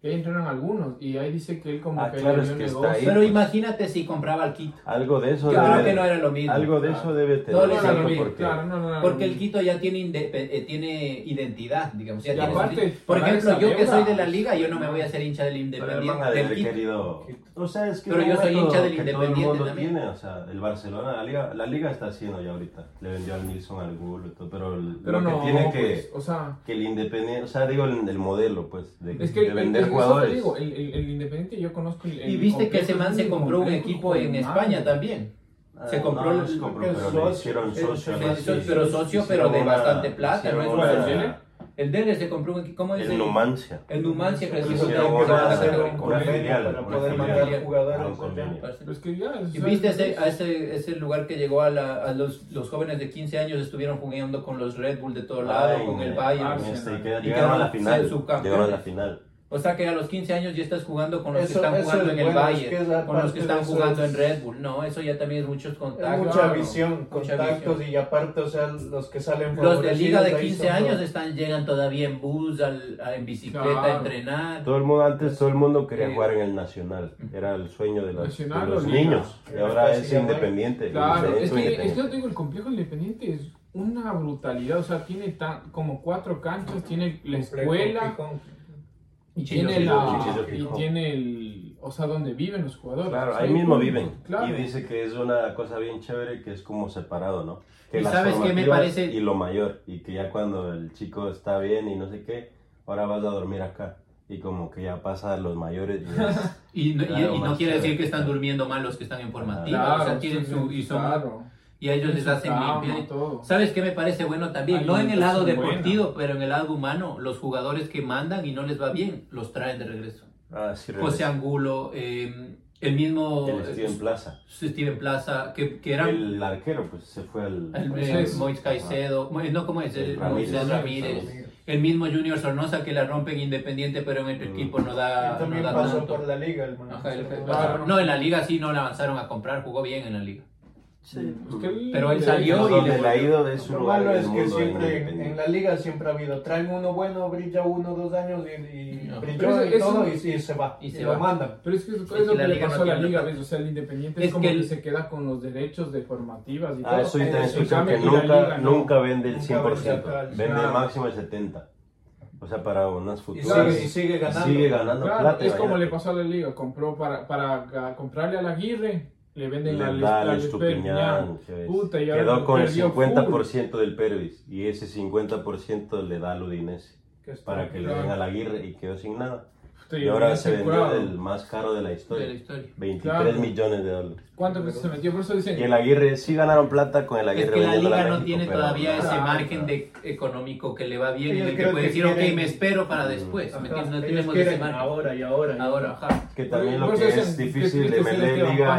Y ahí entrenan algunos. Y ahí dice que él como
Ah,
que
claro,
le
es
dio
que está
negocio.
ahí.
Pero
pues.
imagínate si compraba al Quito.
Algo de eso
Yo creo
debe
que no era lo mismo.
Algo de eso debe tener.
No,
No,
le
no,
saco
no,
porque
claro, no.
Porque el Quito ya tiene identidad, digamos. Ya
Y
tiene
aparte,
por
pagar
ejemplo,
esa
yo que
deuda,
soy de la liga, yo no me voy a hacer hincha del
Pero el
Independiente.
man ha de
Del
haber
Quito.
querido. O sea, es que
Pero
es un
yo soy
método
hincha del
que todo el
Independiente
mundo
también.
tiene, o sea, el Barcelona, la liga está haciendo ya ahorita. Le vendió al Nilsson al Gulo y todo, pero
Pero
lo
no,
que tiene
pues, o sea,
que el Independiente, o sea, digo el modelo, pues, de
es que
de vender
eso te
jugadores.
digo, el Independiente yo conozco el
Y viste que ese
complejo,
man
es
se
muy
compró un
complejo,
equipo en
hijo de
España
madre.
también. Se compró
no,
el-
se compró,
el
pero
socio,
le hicieron socio. algo así.
pero socio,
Hicieron
pero de
una-
bastante plata, ¿no?
hicieron
Es
una-
una-
El Dele se compró un equipo, ¿cómo es?
El Numancia.
El Numancia, que es
Hicieron
de
una-
la
hacer
categoría.
un
una
convenio
filial,
para
una
poder
filial.
mandar
Ah, un
jugadores.
convenio.
Pero es que ya,
Y viste ese lugar que llegó a los jóvenes de 15 años estuvieron jugando con los Red Bull de todo lado, con el Bayern.
Y
Y
llegaron a la
quedaron
final.
subcampeones.
Llegaron a la final.
O sea que a los 15 años ya estás jugando con los
Eso-
que están
eso
jugando
es
en el
bueno, es
Bayern,
que esa
con los
parte
que
de
están
eso
jugando
es-
en Red Bull. No, eso ya también es muchos
Es
contactos.
mucha visión,
Mucha
contactos
visión.
y aparte, o sea, los que salen
Los de liga de
favorecidos, ahí
15
son
años
los-
llegan todavía en bus, en bicicleta, a
Claro.
entrenar.
Todo el mundo quería
Eh,
jugar en el Nacional. Era el sueño de
Nacional
los
o Liga.
niños. Y ahora es
Sí,
independiente.
Claro, es que
Independiente.
yo te digo, el complejo Independiente es una brutalidad, o sea, tiene como 4 canchas, tiene la escuela y
Chilo,
tiene
Chilo,
y
Chilo.
tiene el, o sea, donde viven los jugadores.
Claro,
O sea,
ahí
hay
mismo
puntos,
viven.
claro.
Y dice que es una cosa bien chévere que es como separado, ¿no? Que
¿Y
las
sabes qué me
formativas
parece?
Y lo mayor. Y que ya cuando el chico está bien y no sé qué, ahora vas a dormir acá. Y como que ya pasa a los mayores. Y es-
Y no,
Claro,
y no
más
quiere decir
chévere.
que están durmiendo mal los que están en formativa.
Claro,
O sea, tienen
claro.
y a ellos
Tienen
les
su
hacen
cama,
limpiar.
todo.
¿Sabes qué me parece bueno también? No en el lado
Alimentación
deportivo, pero en el lado humano. Los jugadores que mandan y no les va bien, los traen de regreso.
Ah, sí,
José Angulo, el mismo
el Steven Plaza.
Steven Plaza, que eran
El arquero, pues se fue al.
Moisés.
Moisés Caicedo, no, ¿cómo es?
Ramírez.
Moisés Ramírez. El mismo Junior Sornosa que la rompen Independiente, pero en el equipo no da,
Y también
no da
pasó
tanto.
por la liga, el man.
Ajá,
Claro.
no, en la liga sí no la avanzaron a comprar, jugó bien en la liga.
Es que
Pero él salió y
Donde
le
le ha ido es un
Lo
lugar
malo
en el
es que
mundo
siempre en
independiente.
la liga siempre ha habido, traen uno bueno, brilla 1 2 años y
No.
brilló
Pero
y
eso-
todo y se va.
y
Y
se
se lo
va.
mandan.
Pero es que eso
que
es lo
la
que le
liga
pasó
no
a la
tiene
liga,
plata.
¿ves? O sea, el Independiente
Es
es como
que
que,
el-
se queda con los derechos de formativas y
Ah,
todo.
eso yo también
En
escuché
cambio,
que
y la liga no.
nunca vende el
Nunca
100%.
vende acá,
Vende
claro.
máximo el 70%. O sea, para unas
Y
futuras.
sigue ganando.
Sigue ganando
Claro,
plata.
es como
imagínate.
le pasó a la liga, compró para comprarle al Aguirre, le venden
Le
al
da al
al
Estupiñán,
Puta, y ahora
quedó con el
perdió
50% del Pervis y ese 50% le da al Udinese
Que está-
para que le
Claro.
den al Aguirre y quedó sin nada.
Puta,
Y ahora
ya
se vendió
curado.
el más caro de la
De la
historia,
historia.
23
Claro.
millones de dólares.
¿Cuánto que se metió? Por eso dicen
Y el Aguirre sí ganaron plata con el
Es
Aguirre
que la
vendiéndola a
liga no
México,
tiene
pero
todavía
nada.
ese
Claro,
margen económico que le va bien y
Ellos
en el que
creo
puede
que
decir, ok,
quieren-
me espero para después. ¿Me
Ajá,
entiendes? No
ellos
tenemos ese
quieren
margen.
ahora y ahora.
Ahora, ajá.
Que también lo
Por
que
eso
es
dicen,
difícil
qué
de
triste
MLE,
Esteban
Liga
Paz.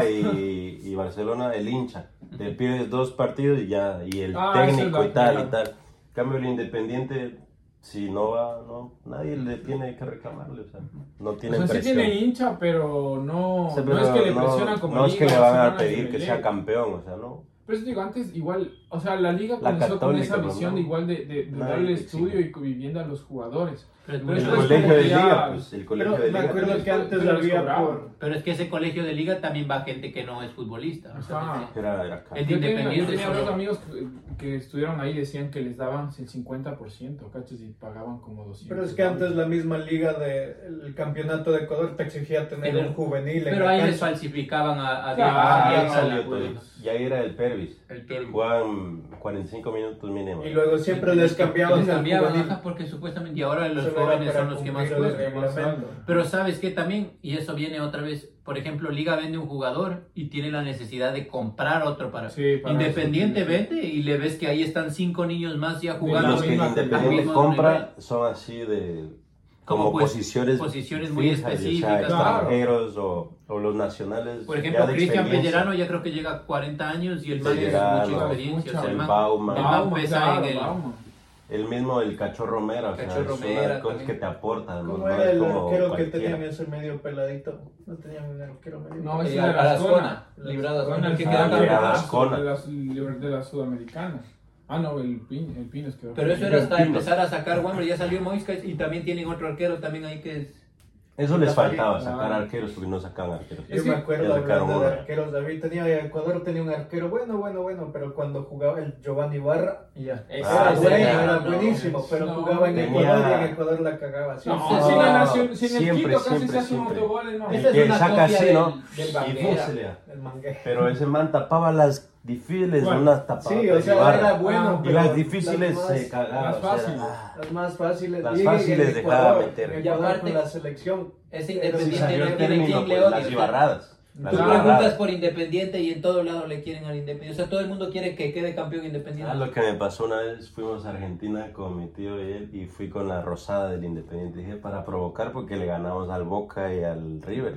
y Barcelona, el hincha. Te pides 2 partidos y ya, y el
Ah, esa es
técnico
la
y tal
pena.
y tal. En cambio el Independiente, si no va, no, nadie le tiene que reclamarle, o sea, no
O
tiene
sea, sí
presión.
tiene hincha, pero no,
Sí,
no es que le
no-
presionan como
no es que
Liga,
le van a
Barcelona,
pedir que
Emelec.
sea campeón, o sea, no.
Pero eso digo, antes igual, o sea, la liga
La
comenzó con esa
Católica,
visión
¿no?
de igual de
Nadie
darle
te
estudio
exige.
y vivienda a los jugadores.
Pero es
Pero
muy
El
después
lógico.
colegio de
como que
liga,
ya-
pues el colegio
Pero
de
me
liga.
acuerdo
pero
que antes
pero les
había
cobraban.
por...
Pero es que ese colegio de liga también va gente que no es futbolista. O sea,
Ajá.
Era caro.
El
Yo tenía
Independiente
dos
solo-
amigos que estuvieron ahí, decían que les daban el 50%, ¿cachas? Y pagaban como 200.
Pero es que antes la misma liga del campeonato de Ecuador te exigía tener
Pero-
un juvenil en
Pero
la
ahí les
cancha.
falsificaban a
Ah,
Diego
ahí
Arias,
salió
a-
todo eso. Y ahí era el Pervis.
el Pervis.
Jugaban 45 minutos mínimo.
Y luego siempre les cambiaban
Les
el
cambiaban,
juvenil.
ajá, porque supuestamente y ahora los
Solo era
jóvenes
para
son los que más
cumplir el
juegan.
reglamento.
Pero sabes que también, y eso viene otra vez, por ejemplo, Liga vende un jugador y tiene la necesidad de comprar otro para...
Sí, para
Independiente
eso.
vende y le ves que ahí están 5 niños más ya
Y
jugando.
los que el
al
Independiente
mismo
compra son así de
Como,
como
pues,
posiciones,
posiciones muy
fijas,
específicas.
o sea, extranjeros o los nacionales.
Por ejemplo,
ya de
Cristian
experiencia.
Pellerano ya creo que llega a 40 años y el man es
Pellerano,
mucha experiencia. O sea, el
el
man,
Bauman.
el man pesa
claro,
en el...
Bauman.
El mismo, el Cachorro Romero, o sea,
Cachorro
es una de
Romero
las cosas
también.
que te aportan.
¿Cómo
no
era
es
el
como
arquero que
cualquiera.
tenían ese medio peladito? No tenían un arquero medio
No,
peladito.
ese era
Arascona,
Arascona.
librado
Arascona, el que
Ah,
queda
librado.
campeón
Arascona.
de las sudamericanas. Ah, no, el Pinos quedó.
Pero eso era
El
hasta
Pino.
empezar a sacar, bueno, ya salió Moisés y también tienen otro arquero también ahí que es...
Eso les faltaba,
Claro.
sacar arqueros, porque no sacaban arqueros.
Yo me acuerdo
ya sacaron
hablando de
uno.
arqueros, David Ecuador tenía un arquero bueno, pero cuando jugaba el Giovanni Barra,
Ya.
Ah,
era
sí,
bueno,
ya,
era
no,
buenísimo, pero
no,
jugaba en
tenía-
Ecuador y en Ecuador la cagaba. Sí,
No,
sí,
si
sí.
en la nación, si en el
siempre,
Quito casi
siempre,
se hace un
siempre.
autogol, ¿no?
Y
Esa es
que
una
saca
copia
así, ¿no?
del
Y
Banguera.
fúsele.
El mangue.
Pero ese man tapaba las difíciles,
Bueno,
unas tapadas.
Sí, o sea,
Ibarra.
era bueno,
Y
pero
las difíciles
las
se
más-
cagaban.
las
o sea,
fáciles.
Las más fáciles.
Las
Y
fáciles
en
dejaba
Ecuador,
meter.
en
Y
Ecuador
aparte-
con la selección.
Ese
sí
Independiente
salió
no
el
tiene
término,
quien le
pues, las
odie.
ibarradas.
Tú
Las
preguntas
ibarradas.
por Independiente y en todo lado le quieren al Independiente. O sea, todo el mundo quiere que quede campeón Independiente.
Ah, lo que me pasó una vez, fuimos a Argentina con mi tío y él, y fui con la rosada del Independiente. Dije, para provocar, porque le ganamos al Boca y al River.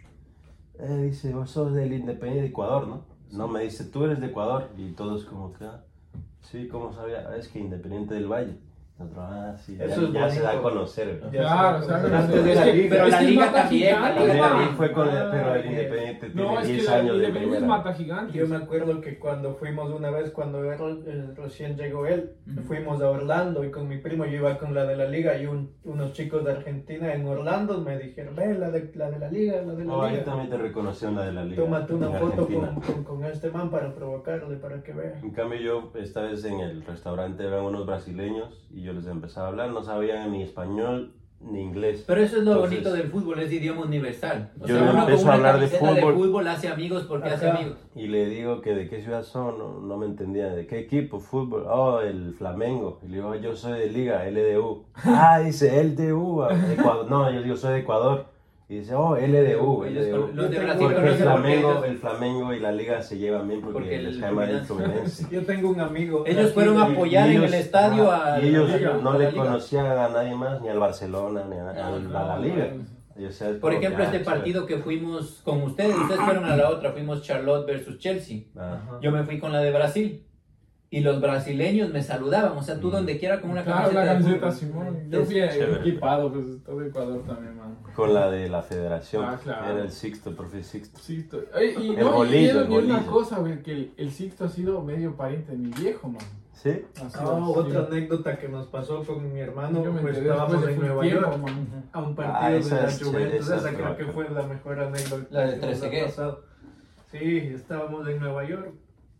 Dice, vos sos del Independiente de Ecuador, ¿no? No, me dice, tú eres de Ecuador. Y todos como que, sí, ¿cómo sabía? Es que Independiente del Valle. Nosotros, sí,
Eso es
ya se da a
bonito.
conocer. ¿no?
Ya
Claro,
sé,
o sea,
pero
no
antes
sé,
de
es
la
que-
liga.
pero
es
la
que es
liga
mata
también, la
gigante,
liga
Él
también.
fue con
Ah,
pero el Independiente tiene
No, es
10
que
años de
Independiente es
primera.
mata gigante.
Yo me acuerdo que cuando fuimos una vez, cuando recién llegó él, fuimos a Orlando y con mi primo yo iba con la de la liga y unos chicos de Argentina en Orlando me dijeron, ve la de la liga, la de la
Oh, ahí
liga.
también te reconoció en la de la liga.
Tómate una
en
foto
Argentina.
con este man para provocarle, para que vea.
En cambio yo esta vez en el restaurante eran unos brasileños y yo les empezaba a hablar, no sabían ni español ni inglés.
Pero eso es lo
Entonces,
bonito del fútbol, es idioma universal. O
yo
sea, uno
empiezo
con
a
una
hablar de
camiseta
fútbol.
hace amigos porque hace
Ajá.
amigos.
Y le digo que de qué ciudad son, no me entendían, de qué equipo, fútbol, oh, el Flamengo. Y le digo, yo soy de Liga, LDU. Ah, dice LDU, Ecuador. No, yo digo, soy de Ecuador. Y dice, oh, LDU,
Ellos
LDU.
con- los de
Yo
Brasil
tengo-
Porque
conocen
el Flamengo y la Liga se llevan bien porque,
Porque
les
el
cae mal el
Fluminense.
Fluminense.
Yo tengo un amigo.
Ellos
aquí
fueron
de-
a apoyar en el estadio a
y ellos
a
no
la
le
liga.
conocían a nadie más, ni al Barcelona, ni a la Liga. O sea, es
Por
como
ejemplo,
que,
este
chévere.
partido que fuimos con ustedes fueron a la otra, fuimos Charlotte versus Chelsea.
Ah.
Ajá.
Yo me fui con la de Brasil y los brasileños me saludaban, o sea, tú donde quiera con una
Claro,
camiseta
la
de
camiseta,
fútbol.
Simón. Yo fui
Chévere.
equipado, pues todo Ecuador también, man.
Con la de la federación.
Ah, claro.
Era el Sixto, el profe Sixto.
Sixto. Y
El
no,
bolillo, el
y una
bolillo.
cosa, güey, que el Sixto ha sido medio pariente de mi viejo, man.
¿Sí?
Ha sido-
Ah,
ha
otra
sido-
anécdota que nos pasó con mi hermano,
Yo me
pues
enteré
estábamos
después
en
de
Nueva
full tiempo,
York
man.
a un partido
Ah,
de
esa
la
es
Juventus,
chévere, esa
esa
es
creo que
bacana.
fue la mejor anécdota
La de
que nos ha
13G.
pasado. Sí, estábamos en Nueva York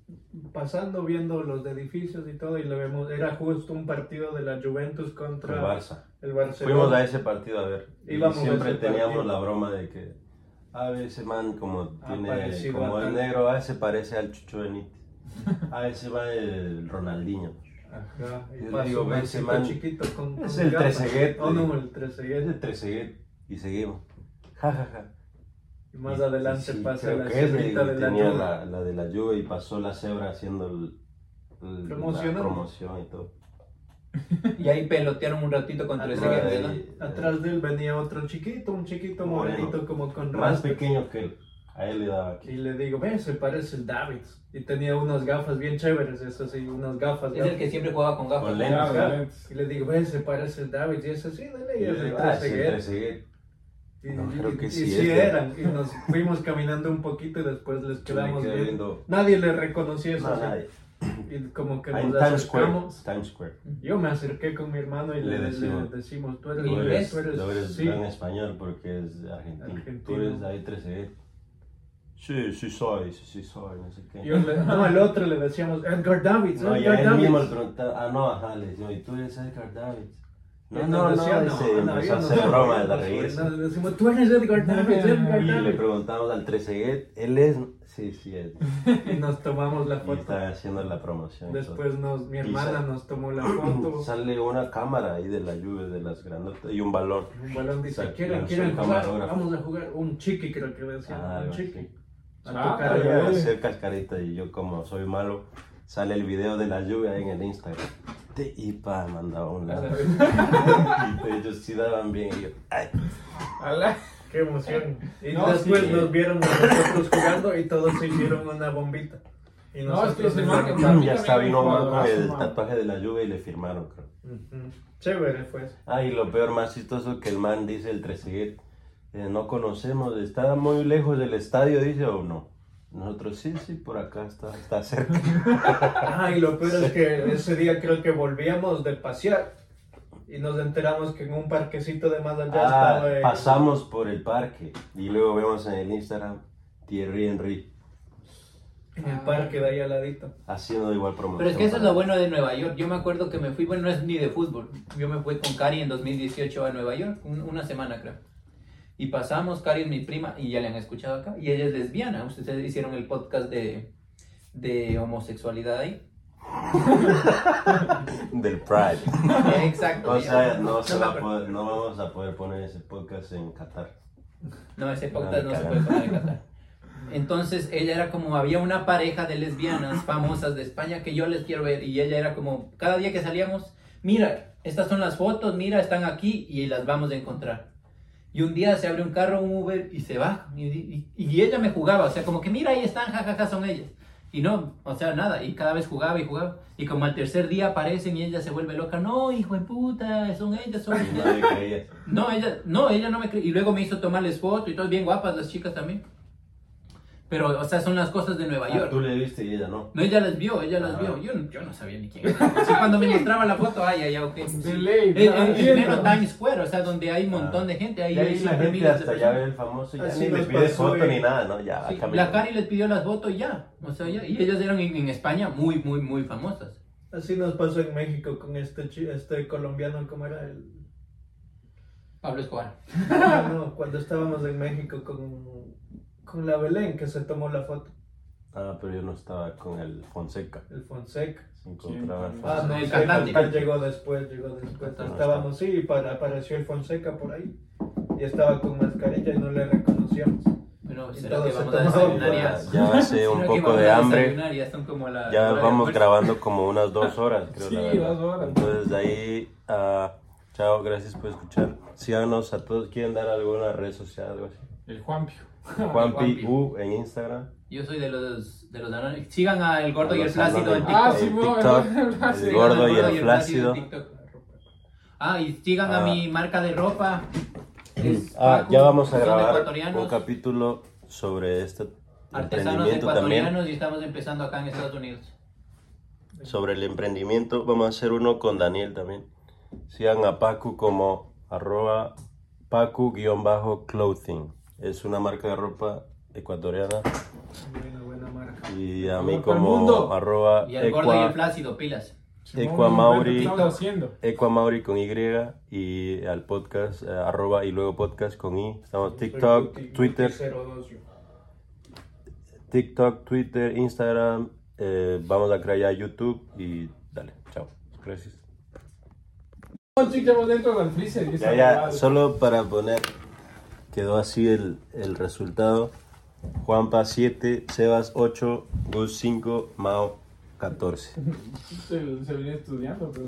pasando, viendo los edificios y todo y lo vemos, era justo un partido de la Juventus contra
El Barça.
el Barcelona.
Fuimos a ese partido a ver. Y
Íbamos a
siempre
ese
teníamos
partido.
la broma de que, ese man como tiene,
parecido
como
a
es
tal.
negro, se parece al Chucho Benítez. Ese va el Ronaldinho.
Ajá, y
Yo le
pasó
digo,
un
ve ese
mancito
man,
chiquito con
es el
gafas.
Trezeguet,
Oh, no,
le-
el Trezeguet.
Es de Trezeguet. Y seguimos. Ja, ja, ja.
Y más
Y-
adelante
sí,
pasa
creo
la
que es,
cebrita
y
de la
tenía
Juve.
la de la Juve y pasó la cebra haciendo la
Promocionando.
promoción y todo.
Y ahí pelotearon un ratito con
Atrás,
13G,
Ahí,
¿verdad?
atrás de él venía otro chiquito, un chiquito
Moreno.
morenito como con
Más
rastas.
pequeño que él. A él le daba aquí.
Y le digo, ve, se parece el David. Y tenía unas gafas bien chéveres, eso sí, unas gafas.
Es el que siempre jugaba con gafas.
Con lentes.
Claro,
Ajá.
lentes.
Y le digo, ve, se parece el David. Y eso sí, dale, y es el
Es el
Trezeguet.
Trezeguet.
Y,
No, creo que
y
sí
sí
es, ¿no?
eran. Y nos fuimos caminando un poquito y después les
Yo me
quedamos
quedé
viendo.
viendo.
Nadie le reconocía eso.
No,
sí.
nadie.
Y como que
Ah, en
nos
Times Square.
acercamos.
Times Square.
Yo me acerqué con mi hermano y
Le
le
decimos.
decimos, tú eres,
¿En inglés?
tú eres,
Lo eres
sí.
en español porque es argentino.
Argentino.
Tú eres ahí Trezeguet. Sí, sí soy, no sé qué.
No, al otro le decíamos Edgar Davids,
No, y a
Edgar
él mismo le
Davids.
preguntaba, no, ajá, le decimos, ¿y tú eres Edgar Davids?
Y
No,
él
no,
nos
no,
decía,
dice,
yo
empezó a
no
hacer
sé,
broma de la
no,
reírse.
le decimos, tú eres Edgar Davids, Edgar
Y le
Davids.
preguntamos al Trezeguet, ¿él es? Sí, sí es.
Y nos tomamos la
Y
foto.
está haciendo la promoción. y
Después mi hermana
sal-
nos tomó la
todo.
foto.
Sale una cámara ahí de la lluvia, de las grandotas, y un balón.
Un balón dice,
Exacto,
¿quieren
lanzó el
jugar?
camarógrafo.
Vamos a jugar. Un chiqui creo que decía, un
algo
chiqui.
así.
A
Ah,
tocar
pero
el
ya
balón.
Hacer cascarita y yo como soy malo, sale el video de la lluvia en el Instagram. Y pa, mandaba un lado. Y ellos sí daban bien y yo, ay.
Ala.
Qué emoción. Y
No,
después
sí.
nos vieron a nosotros jugando y todos se hicieron una bombita. Y
No, es que
nosotros
ese
en
man
la-
que también
Ya está, vino
un
man con
jugadorazo,
el
man.
tatuaje de la lluvia y le firmaron, creo.
Ujú. Chévere fue.
Ah, y lo peor, más chistoso que el man dice, el Trezeguet, no conocemos, está muy lejos del estadio, dice, o no. Nosotros, sí, por acá está cerca.
Ah, y lo peor es que ese día creo que volvíamos de pasear Y nos enteramos que en un parquecito de más allá estaba el...
Pasamos por el parque y luego vemos en el Instagram Thierry Henry
En el parque de ahí al ladito.
haciendo igual promoción.
Pero es que eso es lo bueno de Nueva York. Yo me acuerdo que me fui, bueno, no es ni de fútbol. Yo me fui con Cari en 2018 a Nueva York, una semana creo. Y pasamos, Cari es mi prima, y ya le han escuchado acá, y ella es lesbiana. Ustedes hicieron el podcast de homosexualidad ahí.
Del Pride.
Exacto.
O sea,
ya.
no
me acuerdo.
vamos a poder poner ese podcast en Qatar.
No, ese podcast no se
cagando.
puede poner en Qatar. Entonces ella era como, había una pareja de lesbianas famosas de España que yo les quiero ver, y ella era como, cada día que salíamos, mira, estas son las fotos, mira, están aquí y las vamos a encontrar. Y un día se abre un carro, un Uber, y se va, y ella me jugaba, o sea, como que mira, ahí están, jajaja, son ellas. Y no, o sea, nada, y cada vez jugaba y jugaba, y como al tercer día aparecen y ella se vuelve loca, no, hijo de puta, son ellas, son
Y
ellas.
nadie creía.
Ella no me cree. Y luego me hizo tomarles fotos y todo, bien guapas las chicas también. Pero, o sea, son las cosas de Nueva York.
Tú le viste y ella no.
No, ella las vio. Yo no sabía ni quién era. Así cuando me mostraba la foto, ok.
De ley,
En mero Times Square, o sea, donde hay un montón de gente. Ahí
Y ahí la
siempre
gente
miles de
hasta ya
personas.
ve el famoso y ya
Así
ni le
nos
pide
pasó
foto
en-
ni nada, ¿no? Ya,
Sí,
camina.
la Cari les pidió las fotos y ya. O sea, ya. Y ellas eran en España muy, muy, muy famosas.
Así nos pasó en México con este colombiano, ¿cómo era?
Pablo Escobar.
No, cuando estábamos en México con la Belén, que se tomó la foto.
Pero yo no estaba con el Fonseca.
El Fonseca.
Se encontraba el
¿Quién?
Ah, no,
El
sí,
cantante.
él llegó después. Estábamos, sí, apareció el Fonseca por ahí. Y estaba con mascarilla y no le reconocíamos.
Pero
Y
será
todo
que
se
vamos a
tomaba
desayunar ya.
Ya hace un
Será que
poco
vamos
de
a
hambre.
desayunar, ya están como la
Ya
hora de
vamos
almuerzo.
grabando como unas 2 horas, creo.
Sí,
la verdad.
2 horas.
Entonces de ahí, chao, gracias por escuchar. Síganos a todos. ¿Quieren dar alguna red social, algo así?
El Juanpio.
Juanpi
Juanpi.
en Instagram.
Yo soy de los anónimos. Sigan a El Gordo y el
Los
Flácido en
anónimos.
TikTok.
Sí,
En
bueno,
TikTok,
el
el
Sigan
gordo
al
y el flácido.
en TikTok. Y sigan a
Ah.
mi marca de ropa. que es Pacu,
Ya vamos a
son
grabar
ecuatorianos,
un capítulo sobre este
artesanos
emprendimiento
ecuatorianos
también.
y estamos empezando acá en Estados Unidos.
Sobre el emprendimiento, vamos a hacer uno con Daniel también. Sigan a Pacu como @Pacu_clothing. Es una marca de ropa ecuatoriana.
Buena marca.
Y a mí
Todo el
como
mundo.
arroba
Y el Gordo y el Flácido, pilas.
Ecuamauri.
¿Qué estamos haciendo?
Ecuamauri con Y y al podcast arroba y luego podcast con I. Estamos
Soy
TikTok,
Guti
Twitter,
02 yo.
TikTok, Twitter, Instagram. Vamos a crear ya YouTube y dale, chao. Gracias.
No, chicos, dentro del freezer.
Ya, solo para poner, quedó así el resultado. Juanpa 7, Sebas 8, Gus 5, Mao 14.
Se venía estudiando, pero...